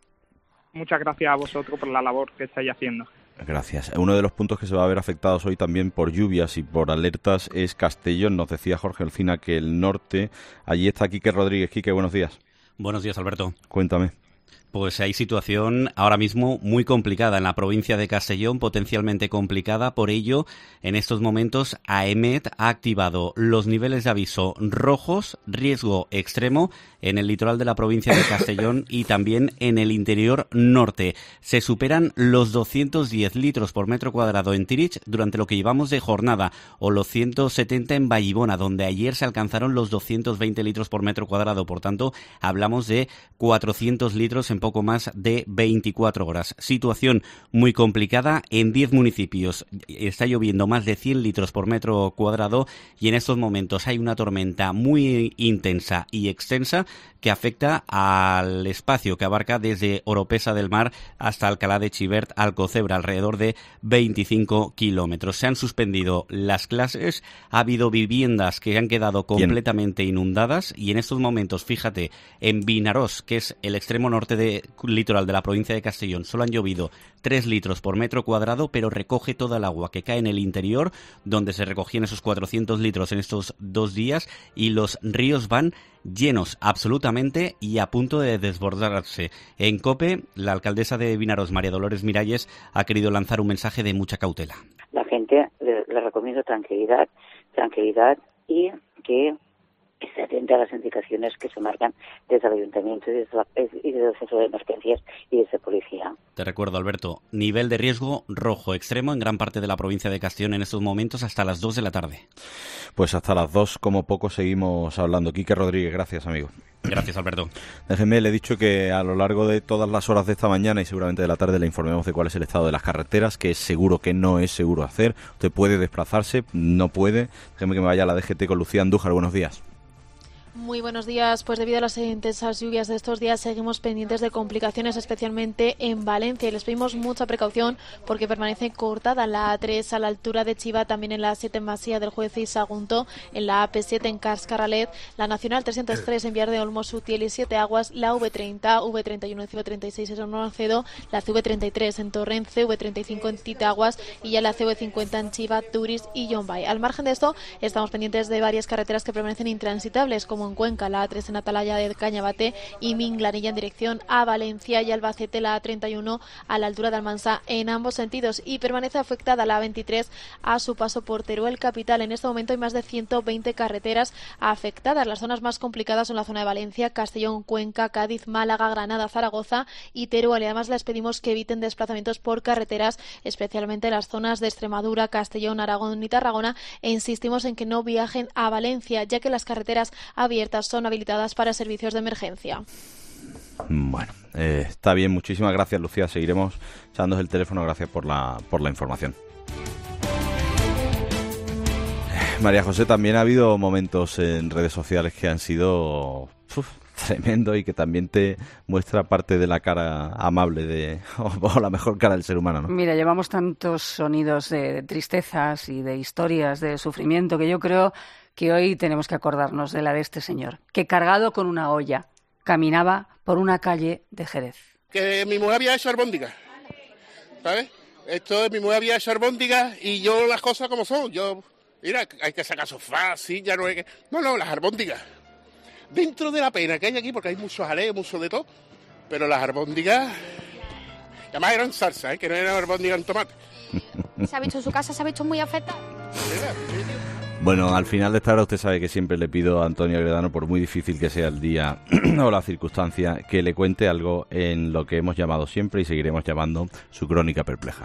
[SPEAKER 11] Muchas gracias a vosotros por la labor que estáis haciendo.
[SPEAKER 6] Gracias. Uno de los puntos que se va a ver afectados hoy también por lluvias y por alertas es Castellón. Nos decía Jorge Alcina que el norte, allí está Quique Rodríguez. Quique, buenos días.
[SPEAKER 12] Buenos días, Alberto.
[SPEAKER 6] Cuéntame.
[SPEAKER 12] Pues hay situación ahora mismo muy complicada en la provincia de Castellón, potencialmente complicada. Por ello, en estos momentos, AEMET ha activado los niveles de aviso rojos, riesgo extremo, en el litoral de la provincia de Castellón y también en el interior norte. Se superan los doscientos diez litros por metro cuadrado en Tirich durante lo que llevamos de jornada, o los ciento setenta en Vallibona, donde ayer se alcanzaron los doscientos veinte litros por metro cuadrado. Por tanto, hablamos de cuatrocientos litros en poco más de veinticuatro horas. Situación muy complicada en diez municipios. Está lloviendo más de cien litros por metro cuadrado y en estos momentos hay una tormenta muy intensa y extensa que afecta al espacio que abarca desde Oropesa del Mar hasta Alcalá de Chivert, Alcocebra, alrededor de veinticinco kilómetros. Se han suspendido las clases, ha habido viviendas que han quedado completamente Bien. inundadas y en estos momentos, fíjate, en Vinarós, que es el extremo norte de, litoral de la provincia de Castellón, solo han llovido tres litros por metro cuadrado, pero recoge toda el agua que cae en el interior, donde se recogían esos cuatrocientos litros en estos dos días, y los ríos van llenos absolutamente y a punto de desbordarse. En COPE, la alcaldesa de Vinarós, María Dolores Miralles, ha querido lanzar un mensaje de mucha cautela.
[SPEAKER 13] La gente le, le recomiendo tranquilidad, tranquilidad y que esté atenta a las indicaciones que se marcan desde el Ayuntamiento y desde, la, y desde el Centro de Emergencias y desde Policía.
[SPEAKER 12] Te recuerdo, Alberto, nivel de riesgo rojo extremo en gran parte de la provincia de Castellón en estos momentos hasta las dos de la tarde.
[SPEAKER 6] Pues hasta las dos, como poco, seguimos hablando. Quique Rodríguez, gracias, amigo.
[SPEAKER 12] Gracias, Alberto.
[SPEAKER 6] Déjeme, le he dicho que a lo largo de todas las horas de esta mañana y seguramente de la tarde le informemos de cuál es el estado de las carreteras, que es seguro que no es seguro hacer. Usted puede desplazarse, no puede. Déjeme que me vaya a la D G T con Lucía Andújar. Buenos días.
[SPEAKER 14] Muy buenos días. Pues debido a las intensas lluvias de estos días seguimos pendientes de complicaciones, especialmente en Valencia, y les pedimos mucha precaución porque permanece cortada la A tres a la altura de Chiva, también en la A siete en Masía del Juez y Sagunto, en la A P siete en Cars-Carralet, la Nacional trescientos tres en Villar de Olmos, Utiel y Siete Aguas, la V treinta, V treinta y uno y C V treinta y seis en Ornocedo, la C V treinta y tres en Torrence, V treinta y cinco en Titaguas y ya la C V cincuenta en Chiva, Turis y Yombay. Al margen de esto, estamos pendientes de varias carreteras que permanecen intransitables, como en Cuenca, la A tres en Atalaya de Cañabate y Minglanilla en dirección a Valencia, y Albacete, la A treinta y uno a la altura de Almansa en ambos sentidos, y permanece afectada la A veintitrés a su paso por Teruel capital. En este momento hay más de ciento veinte carreteras afectadas. Las zonas más complicadas son la zona de Valencia, Castellón, Cuenca, Cádiz, Málaga, Granada, Zaragoza y Teruel. Y además les pedimos que eviten desplazamientos por carreteras, especialmente las zonas de Extremadura, Castellón, Aragón y Tarragona, e insistimos en que no viajen a Valencia, ya que las carreteras abiertas son habilitadas para servicios de emergencia.
[SPEAKER 6] Bueno, eh, está bien, muchísimas gracias, Lucía. Seguiremos echándoos el teléfono. Gracias por la, por la información. María José, también ha habido momentos en redes sociales que han sido uf, tremendo y que también te muestra parte de la cara amable de o, o la mejor cara del ser humano, ¿no?
[SPEAKER 15] Mira, llevamos tantos sonidos de, de tristezas y de historias de sufrimiento que yo creo que hoy tenemos que acordarnos de la de este señor, que cargado con una olla caminaba por una calle de Jerez.
[SPEAKER 16] Que mi mujer había hecho albóndigas, ¿sabes? Esto es, mi mujer había hecho albóndigas y yo las cosas como son. Yo, mira, hay que sacar sofá, silla, no hay que... No, no, las albóndigas. Dentro de la pena que hay aquí, porque hay mucho jaleo, mucho de todo, pero las albóndigas... Además eran salsa, ¿eh? Que no eran albóndigas en tomate.
[SPEAKER 18] ¿Se ha visto en su casa? ¿Se ha visto muy afectado?
[SPEAKER 6] Bueno, al final de esta hora usted sabe que siempre le pido a Antonio Agredano, por muy difícil que sea el día o la circunstancia, que le cuente algo en lo que hemos llamado siempre y seguiremos llamando su crónica perpleja.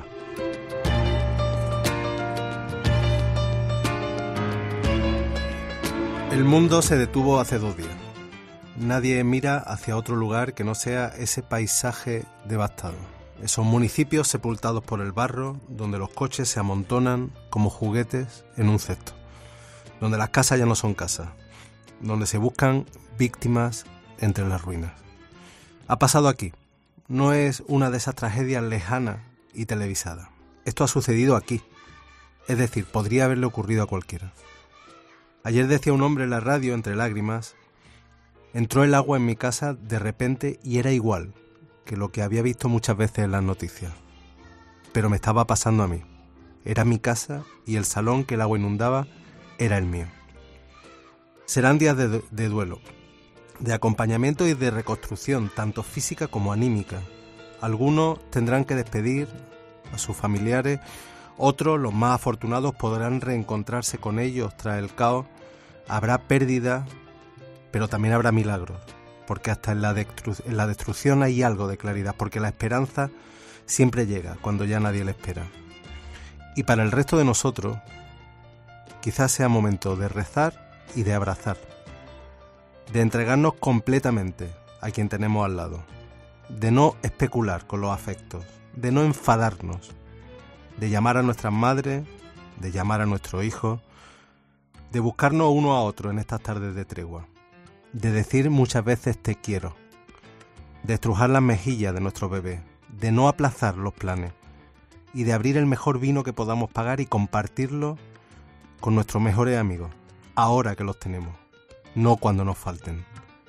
[SPEAKER 19] El mundo se detuvo hace dos días. Nadie mira hacia otro lugar que no sea ese paisaje devastado. Esos municipios sepultados por el barro, donde los coches se amontonan como juguetes en un cesto. Donde las casas ya no son casas. Donde se buscan víctimas entre las ruinas. Ha pasado aquí. No es una de esas tragedias lejanas y televisadas. Esto ha sucedido aquí. Es decir, podría haberle ocurrido a cualquiera. Ayer decía un hombre en la radio, entre lágrimas, entró el agua en mi casa de repente y era igual que lo que había visto muchas veces en las noticias. Pero me estaba pasando a mí. Era mi casa y el salón que el agua inundaba era el mío. Serán días de, de duelo, de acompañamiento y de reconstrucción, tanto física como anímica. Algunos tendrán que despedir a sus familiares, otros, los más afortunados, podrán reencontrarse con ellos tras el caos. Habrá pérdida, pero también habrá milagros, porque hasta en la, destru- en la destrucción hay algo de claridad, porque la esperanza siempre llega cuando ya nadie la espera. Y para el resto de nosotros, quizás sea momento de rezar y de abrazar, de entregarnos completamente a quien tenemos al lado, de no especular con los afectos, de no enfadarnos, de llamar a nuestras madres, de llamar a nuestros hijos, de buscarnos uno a otro en estas tardes de tregua, de decir muchas veces te quiero, de estrujar las mejillas de nuestro bebé, de no aplazar los planes y de abrir el mejor vino que podamos pagar y compartirlo con nuestros mejores amigos, ahora que los tenemos, no cuando nos falten.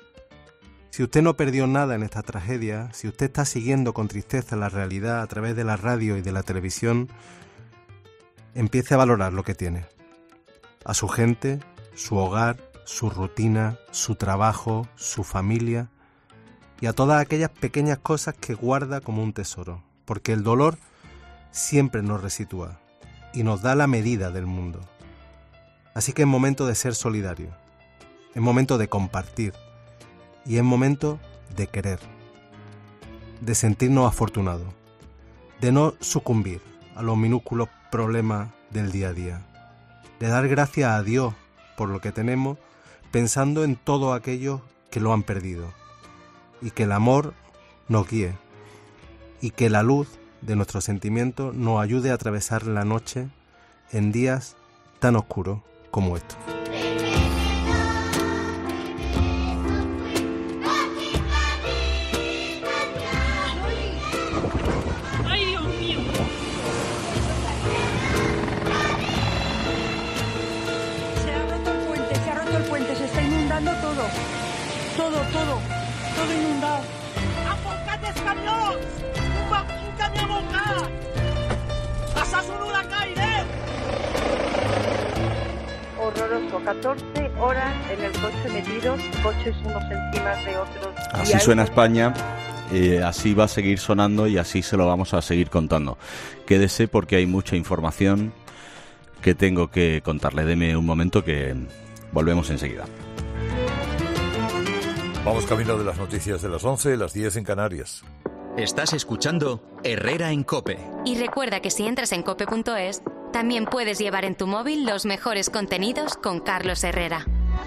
[SPEAKER 19] Si usted no perdió nada en esta tragedia, si usted está siguiendo con tristeza la realidad a través de la radio y de la televisión, empiece a valorar lo que tiene. A su gente, su hogar, su rutina, su trabajo, su familia y a todas aquellas pequeñas cosas que guarda como un tesoro, porque el dolor siempre nos resitúa y nos da la medida del mundo. Así que es momento de ser solidario, es momento de compartir y es momento de querer, de sentirnos afortunados, de no sucumbir a los minúsculos problemas del día a día, de dar gracias a Dios por lo que tenemos, pensando en todos aquellos que lo han perdido, y que el amor nos guíe, y que la luz de nuestros sentimientos nos ayude a atravesar la noche en días tan oscuros como estos.
[SPEAKER 10] ¡Ay, Dios mío!
[SPEAKER 20] Se ha roto el puente, se ha roto el puente, se está inundando todo. Todo, todo, todo inundado.
[SPEAKER 10] ¡Envolcats camions! Un, va- un camió volcat! Passàs un huracán, eh?
[SPEAKER 22] Horroroso, catorce horas en el coche metidos, coches unos encima de otros.
[SPEAKER 6] Así
[SPEAKER 22] Y hay-
[SPEAKER 6] suena España, eh, así va a seguir sonando y así se lo vamos a seguir contando. Quédese porque hay mucha información que tengo que contarle. Deme un momento que volvemos enseguida.
[SPEAKER 24] Vamos camino de las noticias de las once, las diez en Canarias.
[SPEAKER 4] Estás escuchando Herrera en COPE.
[SPEAKER 5] Y recuerda que si entras en cope punto es, también puedes llevar en tu móvil los mejores contenidos con Carlos Herrera.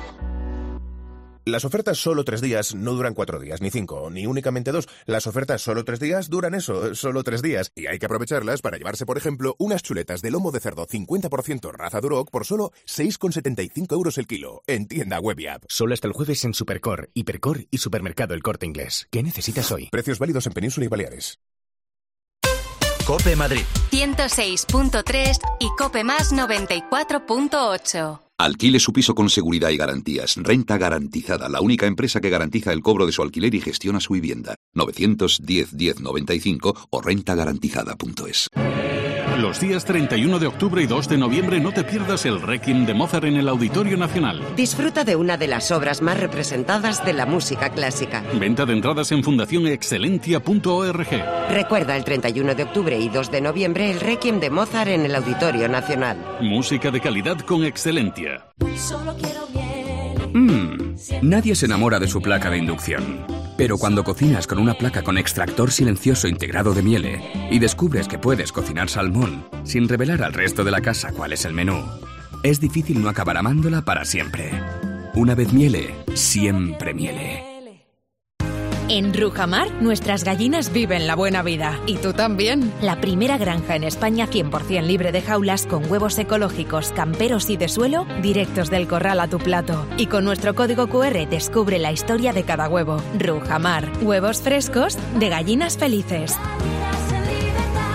[SPEAKER 3] Las ofertas solo tres días no duran cuatro días, ni cinco, ni únicamente dos. Las ofertas solo tres días duran eso, solo tres días. Y hay que aprovecharlas para llevarse, por ejemplo, unas chuletas de lomo de cerdo cincuenta por ciento raza Duroc por solo seis con setenta y cinco euros el kilo. En tienda web y app.
[SPEAKER 25] Solo hasta el jueves en Supercor, Hipercor y Supermercado El Corte Inglés. ¿Qué necesitas hoy?
[SPEAKER 3] Precios válidos en Península y Baleares.
[SPEAKER 4] COPE Madrid.
[SPEAKER 5] ciento seis punto tres y Cope Más noventa y cuatro punto ocho.
[SPEAKER 26] Alquile su piso con seguridad y garantías. Renta Garantizada, la única empresa que garantiza el cobro de su alquiler y gestiona su vivienda. novecientos diez diez noventa y cinco o renta garantizada punto es.
[SPEAKER 27] Los días treinta y uno de octubre y dos de noviembre no te pierdas el Requiem de Mozart en el Auditorio Nacional.
[SPEAKER 28] Disfruta de una de las obras más representadas de la música clásica.
[SPEAKER 27] Venta de entradas en fundación excelentia punto org.
[SPEAKER 28] Recuerda el treinta y uno de octubre y dos de noviembre el Requiem de Mozart en el Auditorio Nacional.
[SPEAKER 27] Música de calidad con Excelentia.
[SPEAKER 10] Solo quiero miel.
[SPEAKER 29] Mmm, nadie se enamora de su placa de inducción. Pero cuando cocinas con una placa con extractor silencioso integrado de Miele y descubres que puedes cocinar salmón sin revelar al resto de la casa cuál es el menú, es difícil no acabar amándola para siempre. Una vez Miele, siempre Miele.
[SPEAKER 30] En Rujamar, nuestras gallinas viven la buena vida. ¿Y tú también? La primera granja en España cien por ciento libre de jaulas con huevos ecológicos, camperos y de suelo, directos del corral a tu plato. Y con nuestro código cu erre descubre la historia de cada huevo. Rujamar, huevos frescos de gallinas felices.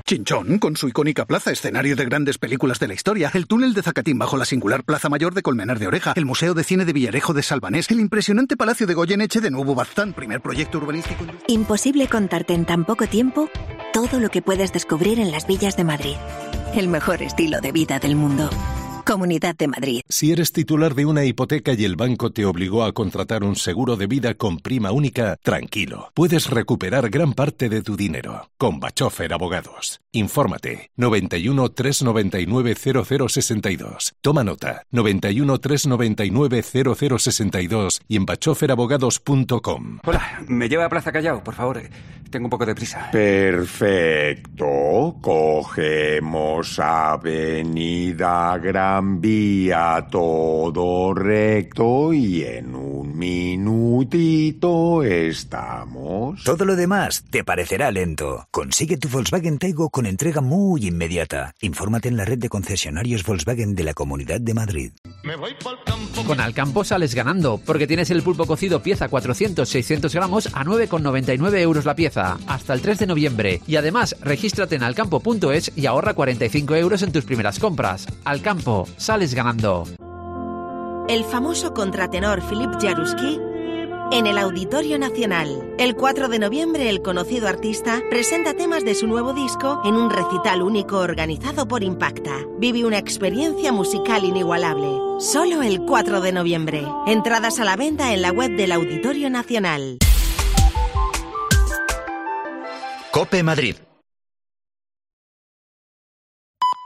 [SPEAKER 1] Chinchón, con su icónica plaza, escenario de grandes películas de la historia, el túnel de Zacatín bajo la singular Plaza Mayor de Colmenar de Oreja, el Museo de Cine de Villarejo de Salvanés, el impresionante Palacio de Goyeneche de Nuevo Baztán, primer proyecto urbanístico.
[SPEAKER 2] Imposible contarte en tan poco tiempo todo lo que puedes descubrir en las villas de Madrid. El mejor estilo de vida del mundo. Comunidad de Madrid.
[SPEAKER 7] Si eres titular de una hipoteca y el banco te obligó a contratar un seguro de vida con prima única, tranquilo. Puedes recuperar gran parte de tu dinero. Con Bachofer Abogados. Infórmate. noventa y uno, trescientos noventa y nueve, cero cero sesenta y dos. Toma nota. noventa y uno, trescientos noventa y nueve, cero cero sesenta y dos y en bachofer abogados punto com.
[SPEAKER 8] Hola, me lleva a Plaza Callao, por favor. Tengo un poco de prisa.
[SPEAKER 9] Perfecto. Cogemos Avenida Gran Vía, todo recto y en un minutito estamos.
[SPEAKER 11] Todo lo demás te parecerá lento. Consigue tu Volkswagen Taigo con entrega muy inmediata. Infórmate en la red de concesionarios Volkswagen de la Comunidad de Madrid.
[SPEAKER 13] Con Alcampo sales ganando, porque tienes el pulpo cocido pieza cuatrocientos seiscientos gramos a nueve con noventa y nueve euros la pieza, hasta el tres de noviembre. Y además, regístrate en alcampo punto es y ahorra cuarenta y cinco euros en tus primeras compras. Alcampo, sales ganando.
[SPEAKER 2] El famoso contratenor Philip Jaruski en el Auditorio Nacional. El cuatro de noviembre, el conocido artista presenta temas de su nuevo disco en un recital único organizado por Impacta. Vive una experiencia musical inigualable. Solo el cuatro de noviembre. Entradas a la venta en la web del Auditorio Nacional.
[SPEAKER 4] COPE Madrid.